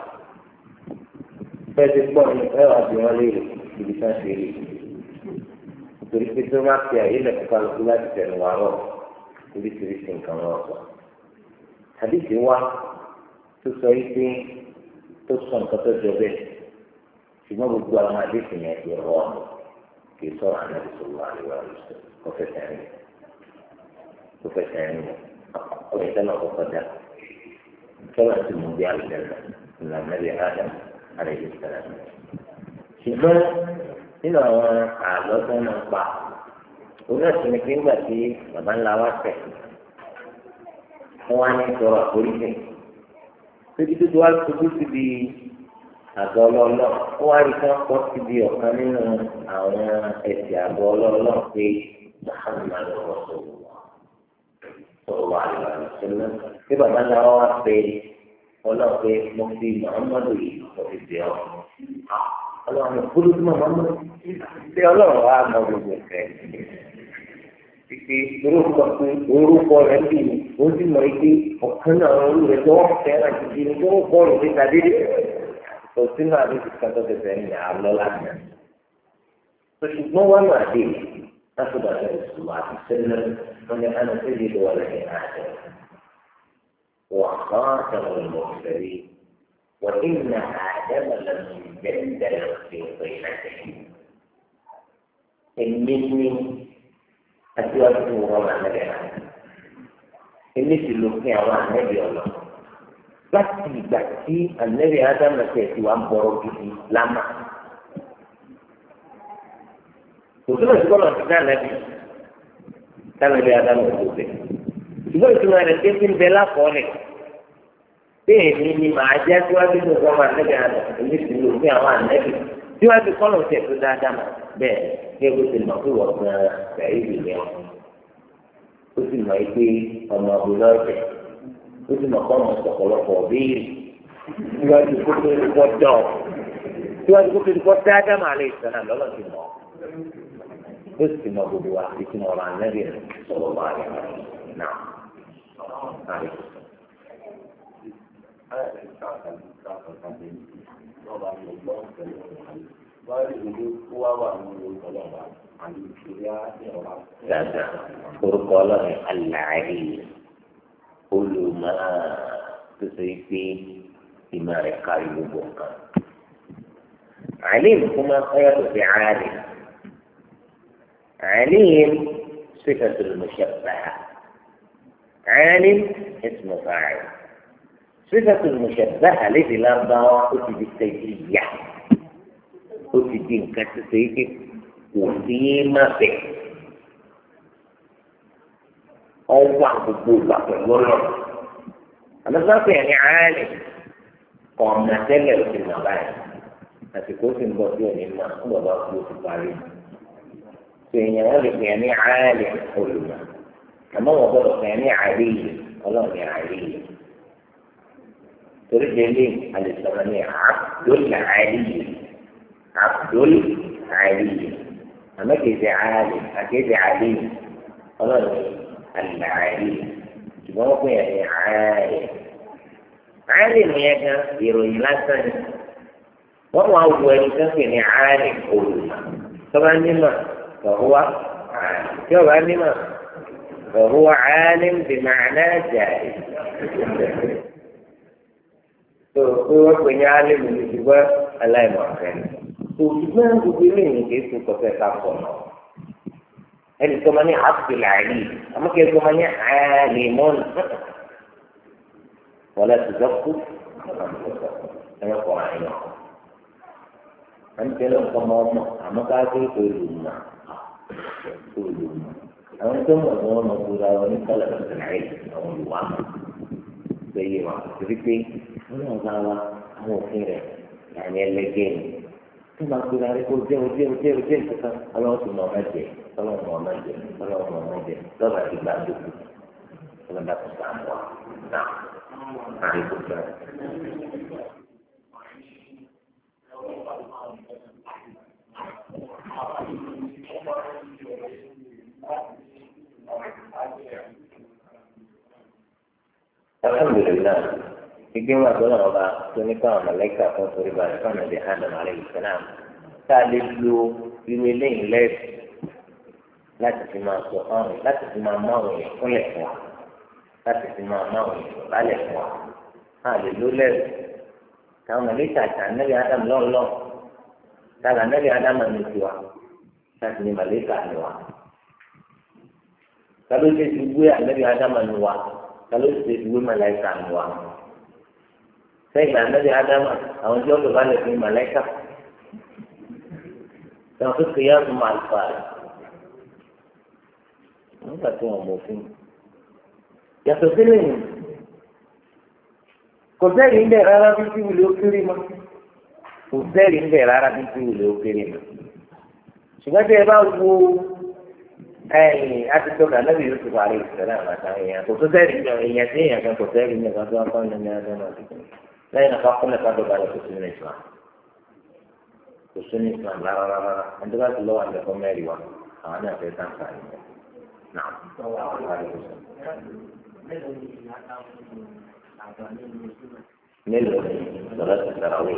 فإذا كنت أرى بمالي بلسان شيري torí pé tó bá fi àyè lẹ́kọ̀ọ́ kálukú láti tẹnu wa rọ̀ oríṣiríṣi nǹkan wọn sọ. àdìsí wa tó sọ yìí pé tó sọ nǹkan tó jọ bẹ́ẹ̀ ṣùgbọ́n gbogbo àwọn àdìsí yẹn ti rọ̀ ọ́ kì í sọ̀rọ̀ àná ìṣòro àríwá ìṣòro kó fẹsẹ̀ rìn kó fẹsẹ̀ rìn ọ̀rẹ́ ìtẹ́nà kó kọjá sọ̀rọ̀ àti mú bí àlùjẹ́nà ìlànà ilẹ̀ ádám àrẹ ìṣẹ̀lẹ̀. ṣùgbọ́n nínú àwọn àlọ́ tó ń pa oníṣẹ́ ni pé ńgbà tí bàbá ńlá wa tẹ̀ wọ́n wá ní sọ̀rọ̀ àforíjì tóbi tó wá tóbi síbi àgọ́ ọlọ́ọ̀lọ́ ó wá rí kán pọ̀ síbi ọ̀kan nínú àwọn ẹ̀sìn àgọ́ ọlọ́ọ̀lọ́ pé Muhammad Rasulullah sọ̀rọ̀ wà lọ́wọ́ sílẹ̀ pé bàbá ńlá wa pé ọlọ́ọ̀ pé mo fi Muhammad yìí mo fi bẹ̀ ọ́ ọlọ́run kúrú tí mo máa ń lò ṣé ọlọ́run wa mọ gbogbo ẹ̀fẹ́ pípé orúkọ pé orúkọ rẹ̀ bí ó sì mọ ike ọ̀kan náà orú rẹ̀ tó wọ́n fẹ́ràn títí ní tó ń bọ́ọ̀lù ní tàdédé kò sínú àdéhùn kan tó tẹ̀sẹ̀ ní àlọ́ láti ṣùgbọ́n wọn náà dé láti bá a sùn àti sẹ́lẹ̀ wọn ni àná tó lè lọ́wọ́ lẹ́yìn àjẹ wọ́n kàn án tẹ̀wọ̀n وإن آدم لم يجدل في طينته إني أتوقع رمى نبينا إني سلوكي أمام نبي الله بس بس النبي آدم نسيت وأم بروكي لما وكما تقول أنت كان نبي كان نبي آدم نسيت يقول كما نسيت بلا قولك bẹ́ẹ̀ ni màá jẹ́ síwájú ní ọgbọ́n máa nẹ́bí àná èmi sì lò ní àwọn ànẹ́bí síwájú kọ́nà tẹ̀ tó dáadáa mà bẹ́ẹ̀ kí ebi ti mọ̀ pé wọ́n fún ara rẹ̀ ìlú ni ọ́ ó sì mọ̀ pé ọmọ ọ̀gbìn lọ́ọ̀tẹ̀ ó sì mọ̀ kọ́ ọmọ ọ̀pọ̀lọpọ̀ béèrè síwájú kó tó ní kọ́ dọ̀ síwájú kó tó ní kọ́ dáadáa mà lè sọ̀rọ̀ lọ́lọ́ ti mọ̀ ó sì mọ̀ gbogbo wa ti mọ̀ ọ̀rọ̀ ànẹ́bí sọ̀rọ̀ wà náà. Dada orúkọ ọlọ́run aláàrí olùmọ̀ tó ṣe pé ìmọ̀ rẹ̀ kárí gbogbo nǹkan. عليم كما خير في عالم عليم صفة المشبهة عالم اسم فاعل صفة المشبهة التي لا ضوابط بالتجرية وفي الدين كتسيك وفيما به أو بعض الضوء والله أنا ذاك يعني عالم قام نتلل في المبادئ àsìkò tí ń bọ̀ sí ẹni máa ń bọ̀ bá kú oṣù parí. Sèèyàn wọn lè pè é ní àálẹ̀ olùmọ̀. Àmọ́ wọn gbọ́dọ̀ pè é ní àríyè ọlọ́run ní àríyè. Torí délé àlùsọ̀rọ̀ ní Abdul àríyè. Abdul àríyè. Àmọ́ kìí ṣe àálẹ̀ àkéde àríyè ọlọ́run ní àríyè. Ṣùgbọ́n wọ́n pè é ní àálẹ̀. Àálẹ̀ mi yẹn gan ìròyìn lásán ni. wọ́n wá wọ ẹni tó ń pè ní àárẹ̀ olùmọ̀ tọ́ba nímọ̀ lọ́wọ́ àárẹ̀ tí ọba nímọ̀ lọ́wọ́ àárẹ̀ ń bì máa náà jà ẹ̀. tó o wọ́n pè ní àárẹ̀ mi ní ṣùgbọ́n aláìmọ̀ ọ̀fẹ́ ni. òṣùgbọ́n gbogbo ilé yìí kì í ṣe kọfẹ́ ká pọ̀ náà. ẹni tó máa ní àpèlè àárí àmọ́ kí ẹ tó máa ní àárẹ̀ mọ́nù. wọ́n lọ sí dọ́kú ẹ̀rọ kọ̀ àyàn. àǹtẹ̀ ló ń kọ́ ọmọ ọmọ àmọ́ ká gbé olùmọ̀ olùmọ̀ àwọn tó mọ̀ ní wọn mọ̀ gbogbo àwọn oníkọ́lẹ̀ ìsìnláì àwọn olùwà mọ̀ lẹ́yìn wa torí pé wọ́n náà bá wa àwọn òfin rẹ̀ yàrá ẹlẹ́gẹ́ ni tó máa gbé lárí kó jẹ́ ojú ojú ojú nǹkan ọlọ́run tó mọ̀ ọmọ jẹ ọlọ́run mọ̀ ọmọ jẹ ọlọ́run mọ̀ ọmọ jẹ lọ́ba ti gbà dókú ọlọ́run dàpọ̀ sàmù wa náà àríkò sọ̀rọ̀. Alhamdulillah, igi wa gbọ́dọ̀ ọba tó ní káwọn mọ̀lẹ́kà fún torí balẹ̀ fún àmì Adam alayhi salam tá a lè lo irú eléyìí lẹ́sìn láti fi máa sọ ọrùn láti fi máa máa wọ̀nyí fúnlẹ̀ fún wa láti fi máa máa wọ̀nyí balẹ̀ fún wa a lè lo lẹ́sìn káwọn mọ̀lẹ́kà tà nẹ́bí Adam lọ́ọ̀lọ́ọ̀ tààlà nẹ́bí Adam ní tiwa láti ní mọ̀lẹ́kà ní wa tàbí ó ṣe ti gbé ànẹ́bí Adam ní wa. Kalau ìwé màláìka ni wa sẹ́yìn ànábì ádámù àwọn tí wọ́n lò bá lè fi màláìka sọ̀rọ̀ tó kéèyàn tó máa fà rẹ̀ nígbà tí wọ́n mọ̀ fún un. yàtọ̀ sílẹ̀ yìí kò sẹ́yìn ń bẹ̀ rárá bí tí wùlé ó kéré mọ́ kò sẹ́yìn ń bẹ̀ rárá bí tí wùlé ó kéré mọ́ ṣùgbọ́n tí ẹ bá wo. ẹ̀yìn atitọ́ka lẹ́bi yóò ti parí ìṣẹ̀lẹ̀ àbàtà èèyàn kò tó sẹ́ẹ̀rì ní èèyàn tí èèyàn kan kò sẹ́ẹ̀rì ní ẹ̀ka tó wá fún ẹni ẹ̀dá náà ti kún lẹ́yìn náà kápọ́ lẹ́ka tó balẹ̀ kò sí ní Islam kò sí ní Islam rárá rárá ẹni tó bá ti lọ́wọ́ àlẹ́ fún mẹ́rin wa àwọn náà fẹ́ sáǹsà yìí náà mélòó ni sọ̀rọ̀ ti sọ̀rọ̀ wẹ̀.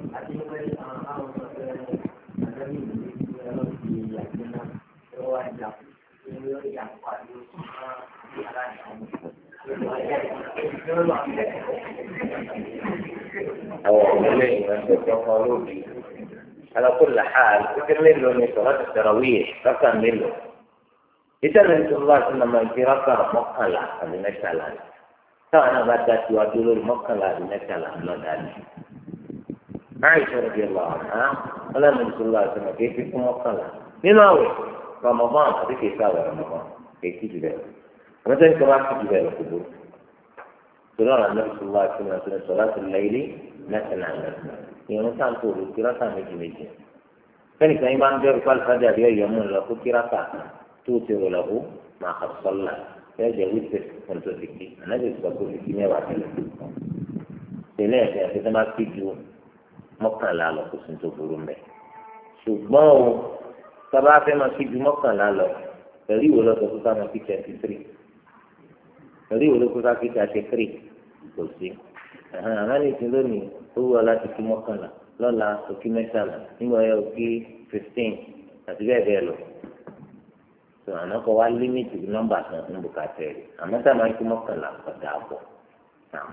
àwọn ọmọlẹ ìrántí ọkàn lóbi alákòlá hàl kíkẹ mélòó ni sọlá ti sọ̀rọ̀ wíyẹ rákà mélòó ìtẹ́lẹ̀ nítorí wá sí nàmà ìdí rákà mọ́kànlá àbí mẹ́tàlá táwọn náà bá dá tiwa dúró mọ́kànlá àbí mẹ́tàlá lọ́dà ni. Àìsàn rẹ̀ bí ọ̀la ọ̀hán ọlọ́run nítorí wá sí nàmà kéèké fún mọ́kànlá nínú àwẹ̀ Ramadan àti kéèké àwẹ̀ Ramadan kéèké jù bẹ́ẹ̀ àwọn sẹ́ni kan bá kú jù bẹ́ẹ̀ lọ́kọ̀ bó torí ọ̀rọ̀ àná ìṣòwò àti ìrìnàjò sọ̀rọ̀ àti lẹ́yìn mẹ́tẹ̀lá mẹ́tẹ̀lá ìrún sáǹtò òru kíráta méjì méjì sẹ́ni kan yín bá ń bẹ̀rù pálífàjà bí ọ̀yọ́ mú un lọ kó kíráta tó ti rò lọ́wọ́ máa kà sọ́lá yóò jẹ́ wípé fún tó ti kí ànájì sọ pé ti kí mẹ́wàá tẹ̀lé tẹ̀lé ẹ̀sẹ̀ àti tẹ́ máa kí ju mọ́kànlá lọ kó sì tó burú mẹ́ ṣùgbọ́n o sábà fẹ́ máa kí ju mọ́kànlá lọ pẹ̀lú ìwé lọ́sọ̀ tó sáà máa kí twenty three orí ìwé lóko káfíńtì àti kiri kò sí àwọn ní ìsìn lónìí ó wù ọ láti kí mọ́kànlá lọ́la òkí mẹ́tàlá nígbà yẹn òkí fifteen àti bẹ́ẹ̀ bẹ́ẹ̀ lọ tó àná kọ́ wá límìtì nọ́mbà kan ń bùkátà rẹ̀ àmọ́ tá a máa ń kí mọ́kànlá kọjá àpọ̀ náà.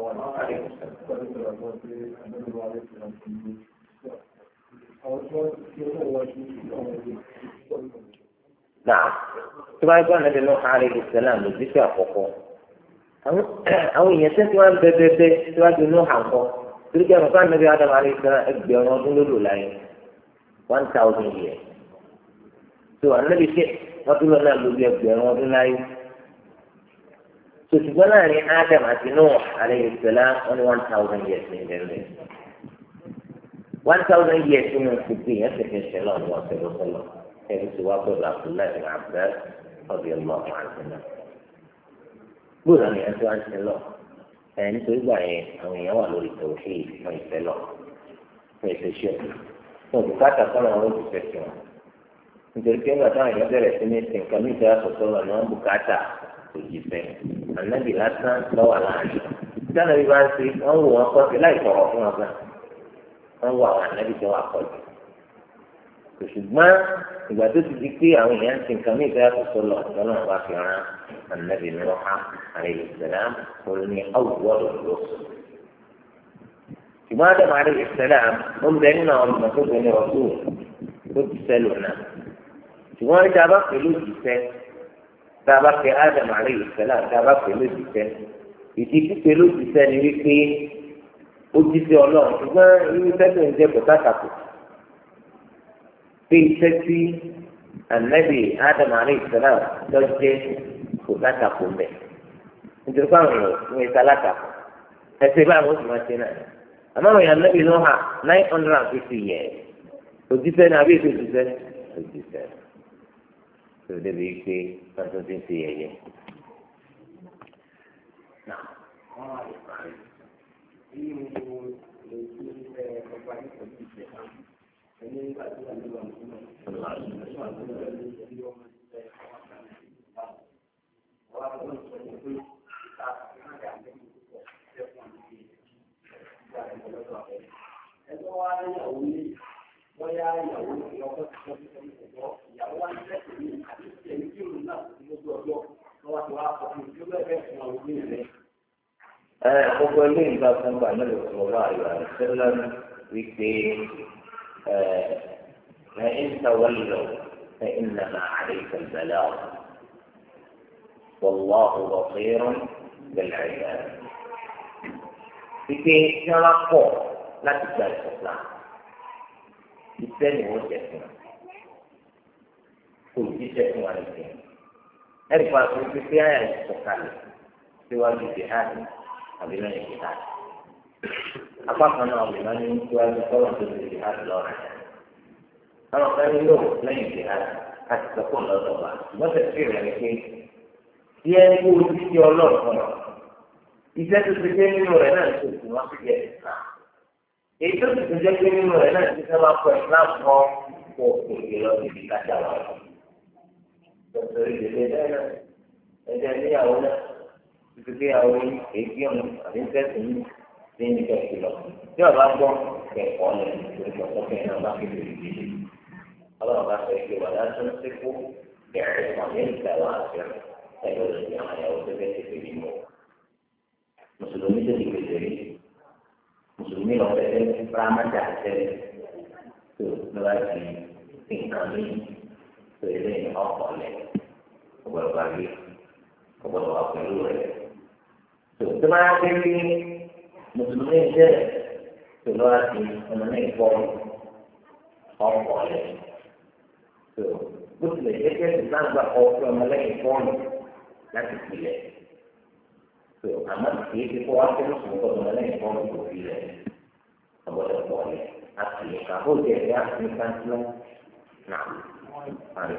Náà tó bá gbọ́ nàbẹ̀ náà àárẹ̀ ìṣẹ̀lẹ̀ àmì ìdíṣẹ́ àkọ́kọ́ àwọn èèyàn tẹ́tí wọn bẹ bẹ bẹ síwájú ní àǹkọ́ torí kí ẹ̀rọ nàbẹ̀ Ádámù àárẹ̀ ìṣẹ̀lẹ̀ ẹgbẹ̀rún ọdún ló lò láyé one thousand years tó ànábì ṣe wọ́n tún lọ náà lò bí ẹgbẹ̀rún ọdún láyé tó ṣùgbọ́n láàrin Ádámù àti Nuh àárẹ̀ ìṣẹ̀lẹ̀ wọn ní one thousand years ní ìdẹ́rẹ́ one thousand years nínú ìpè yẹn ti fi ṣẹlẹ̀ ọ̀nà ọ̀sẹ̀ lọ́sọ̀lọ́ ẹni tí wàá gbọ́dọ̀ Abdullahi bin Abbas radiyallahu anhuma gbọ́dọ̀ ni ẹni tí wàá ń ṣe lọ ẹ nítorí gbà yẹn àwọn èèyàn wà lórí tawhid fún ìfẹ́ lọ fún ìfẹ́ ṣe fún òbúkátà sọlọ àwọn olùfẹ́ sí wọn nítorí pé nígbà táwọn èèyàn bẹ̀rẹ̀ sí ní sin nǹkan ní ìfẹ́ àtọ̀tọ̀ lọ ní wọn bùkátà òjìfẹ́ ànábì lásán lọ́wọ́ láàrin ìdáná bí wọ́n ṣe wọ́n wò wọ́n kọ́ sí láì sọ̀rọ̀ fún wọn gan wọ́n wọ àwọn ànábì tó wà kọjú ṣùgbọ́n ìgbà tó ti di pé àwọn èèyàn ti nǹkan mí ìfẹ́ àtúntò lọ lọ́nà bá fi ran ànábì Nuha alayhi salam kò ní awùwọ́ lọ́dọ̀ ṣùgbọ́n Ádámù alayhi salam ó ń bẹ nínú àwọn ọmọ tó gbẹ̀ni ọ̀tún tó ti sẹ́ lónà ṣùgbọ́n ní tá a bá pè lójúṣẹ́ tá a bá pè Ádámù alayhi salam tá a bá pè lójúṣẹ́ ìdí pípé lójúṣẹ́ ni wípé ó jí sí ọlọ́run ṣùgbọ́n irú iṣẹ́ tó ń jẹ́ kò sákàtò pé iṣẹ́ tí ànábì Ádámù alayhi salam lọ jẹ́ kò sákàtò mbẹ̀ nítorí pé àwọn èèyàn ń ṣe alátakò ẹsẹ̀ báyìí wọ́n sì máa ṣe náà àmọ́ àwọn èèyàn ànábì ló hà nine hundred and fifty years òjíṣẹ́ ní abẹ́ ètò òjíṣẹ́ òjíṣẹ́ tó débi pé wọ́n tún ti ń ṣe yẹ̀yẹ́. Àkọ́kọ́ ilé ìgbà fún gbà náà lọ́wọ́ àyọ̀ àìsílẹ̀ wípé ẹ̀ẹ́n tawallo فإنما عليك البلاغ والله بصير بالعباد. Ìpè ìjọba pọ̀ láti gba ìsọ̀tà ìfẹ́ ni wọ́n jẹ fún un kò jíjẹ fún wa nìkan ẹ̀rí pa àti pípé àyà ìsọ̀kalẹ̀ síwájú jihad àbí lẹ́yìn jihad apá kan náà wò lọ́ní síwájú kọ́lọ̀ tó ti jihad lọ́rẹ̀ àwọn kan nílò lẹ́yìn jihad láti sọ́kò lọ́dọ̀ wa ṣùgbọ́n tẹ̀sí rẹ̀ ni pé tí ẹ kó ojú sí ọlọ́run iṣẹ́ tó ti dé nínú rẹ̀ náà tó ti wọ́n ti jẹ́ ìsìlá èyí tó ti jẹ́ pé nínú rẹ̀ náà ti fẹ́ máa kọ ìsìlá kan kó òkè lọ síbi kájà wà lọ. Dr. Ìdílé náà ẹ̀jẹ̀ níyàwó náà títí pé àwọn èyí ọ̀nà àbí tẹ̀sí ní ní ìjọ ìkìlọ̀ tí ọba gbọ́ kẹ̀kọ́ lẹ̀ nítorí kọ̀ọ̀kan kẹ́ náà bá kéde ìdílé. Ọlọ́run bá sọ pé wàdà tó ń sẹ́kù bẹ̀rẹ̀ kan ní ìgbà wà á fẹ́ràn ẹ̀yọ́ lòdì àwọn ẹ̀yọ́ tó fẹ́ ti fèmí mọ́. Mùsùlùmí tó ti pèsè rí mùsùlùmí lọ fẹ́ rámádà tẹ́lẹ̀ tó lọ́wọ́ ti nǹkan mí tó ilé ní ọkọ̀ lẹ̀ ọgbọ̀dọ̀ bá rí ọgbọ̀dọ̀ wà pẹ̀lú rẹ̀. tó tó máa ń rí mùsùlùmí jẹ́ tó lọ́wọ́ ti ọmọ náà fọ́ ọkọ̀ lẹ̀ tó bó tilẹ̀ jẹ́ kí ẹ̀sìn náà gbà kọ́ fún ọmọ lẹ́yìn fọ́ọ̀nù láti pilẹ̀. So, amat kita kuat terus untuk mengenai kondisi ini. Boleh boleh. Asli kamu dia asli kan semua. Nah, mari.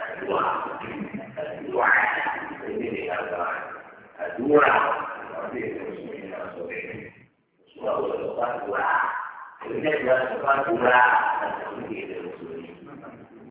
àdúrà àdúrà èmi lè àgbà àdúrà àwọn ilé ìwòsàn yìí náà sọ bẹ́ẹ̀ ṣùgbọ́n àwọn ọ̀dọ́ bá dùrà èmi lè gba àdúrà àti àwọn ilé ìwòsàn.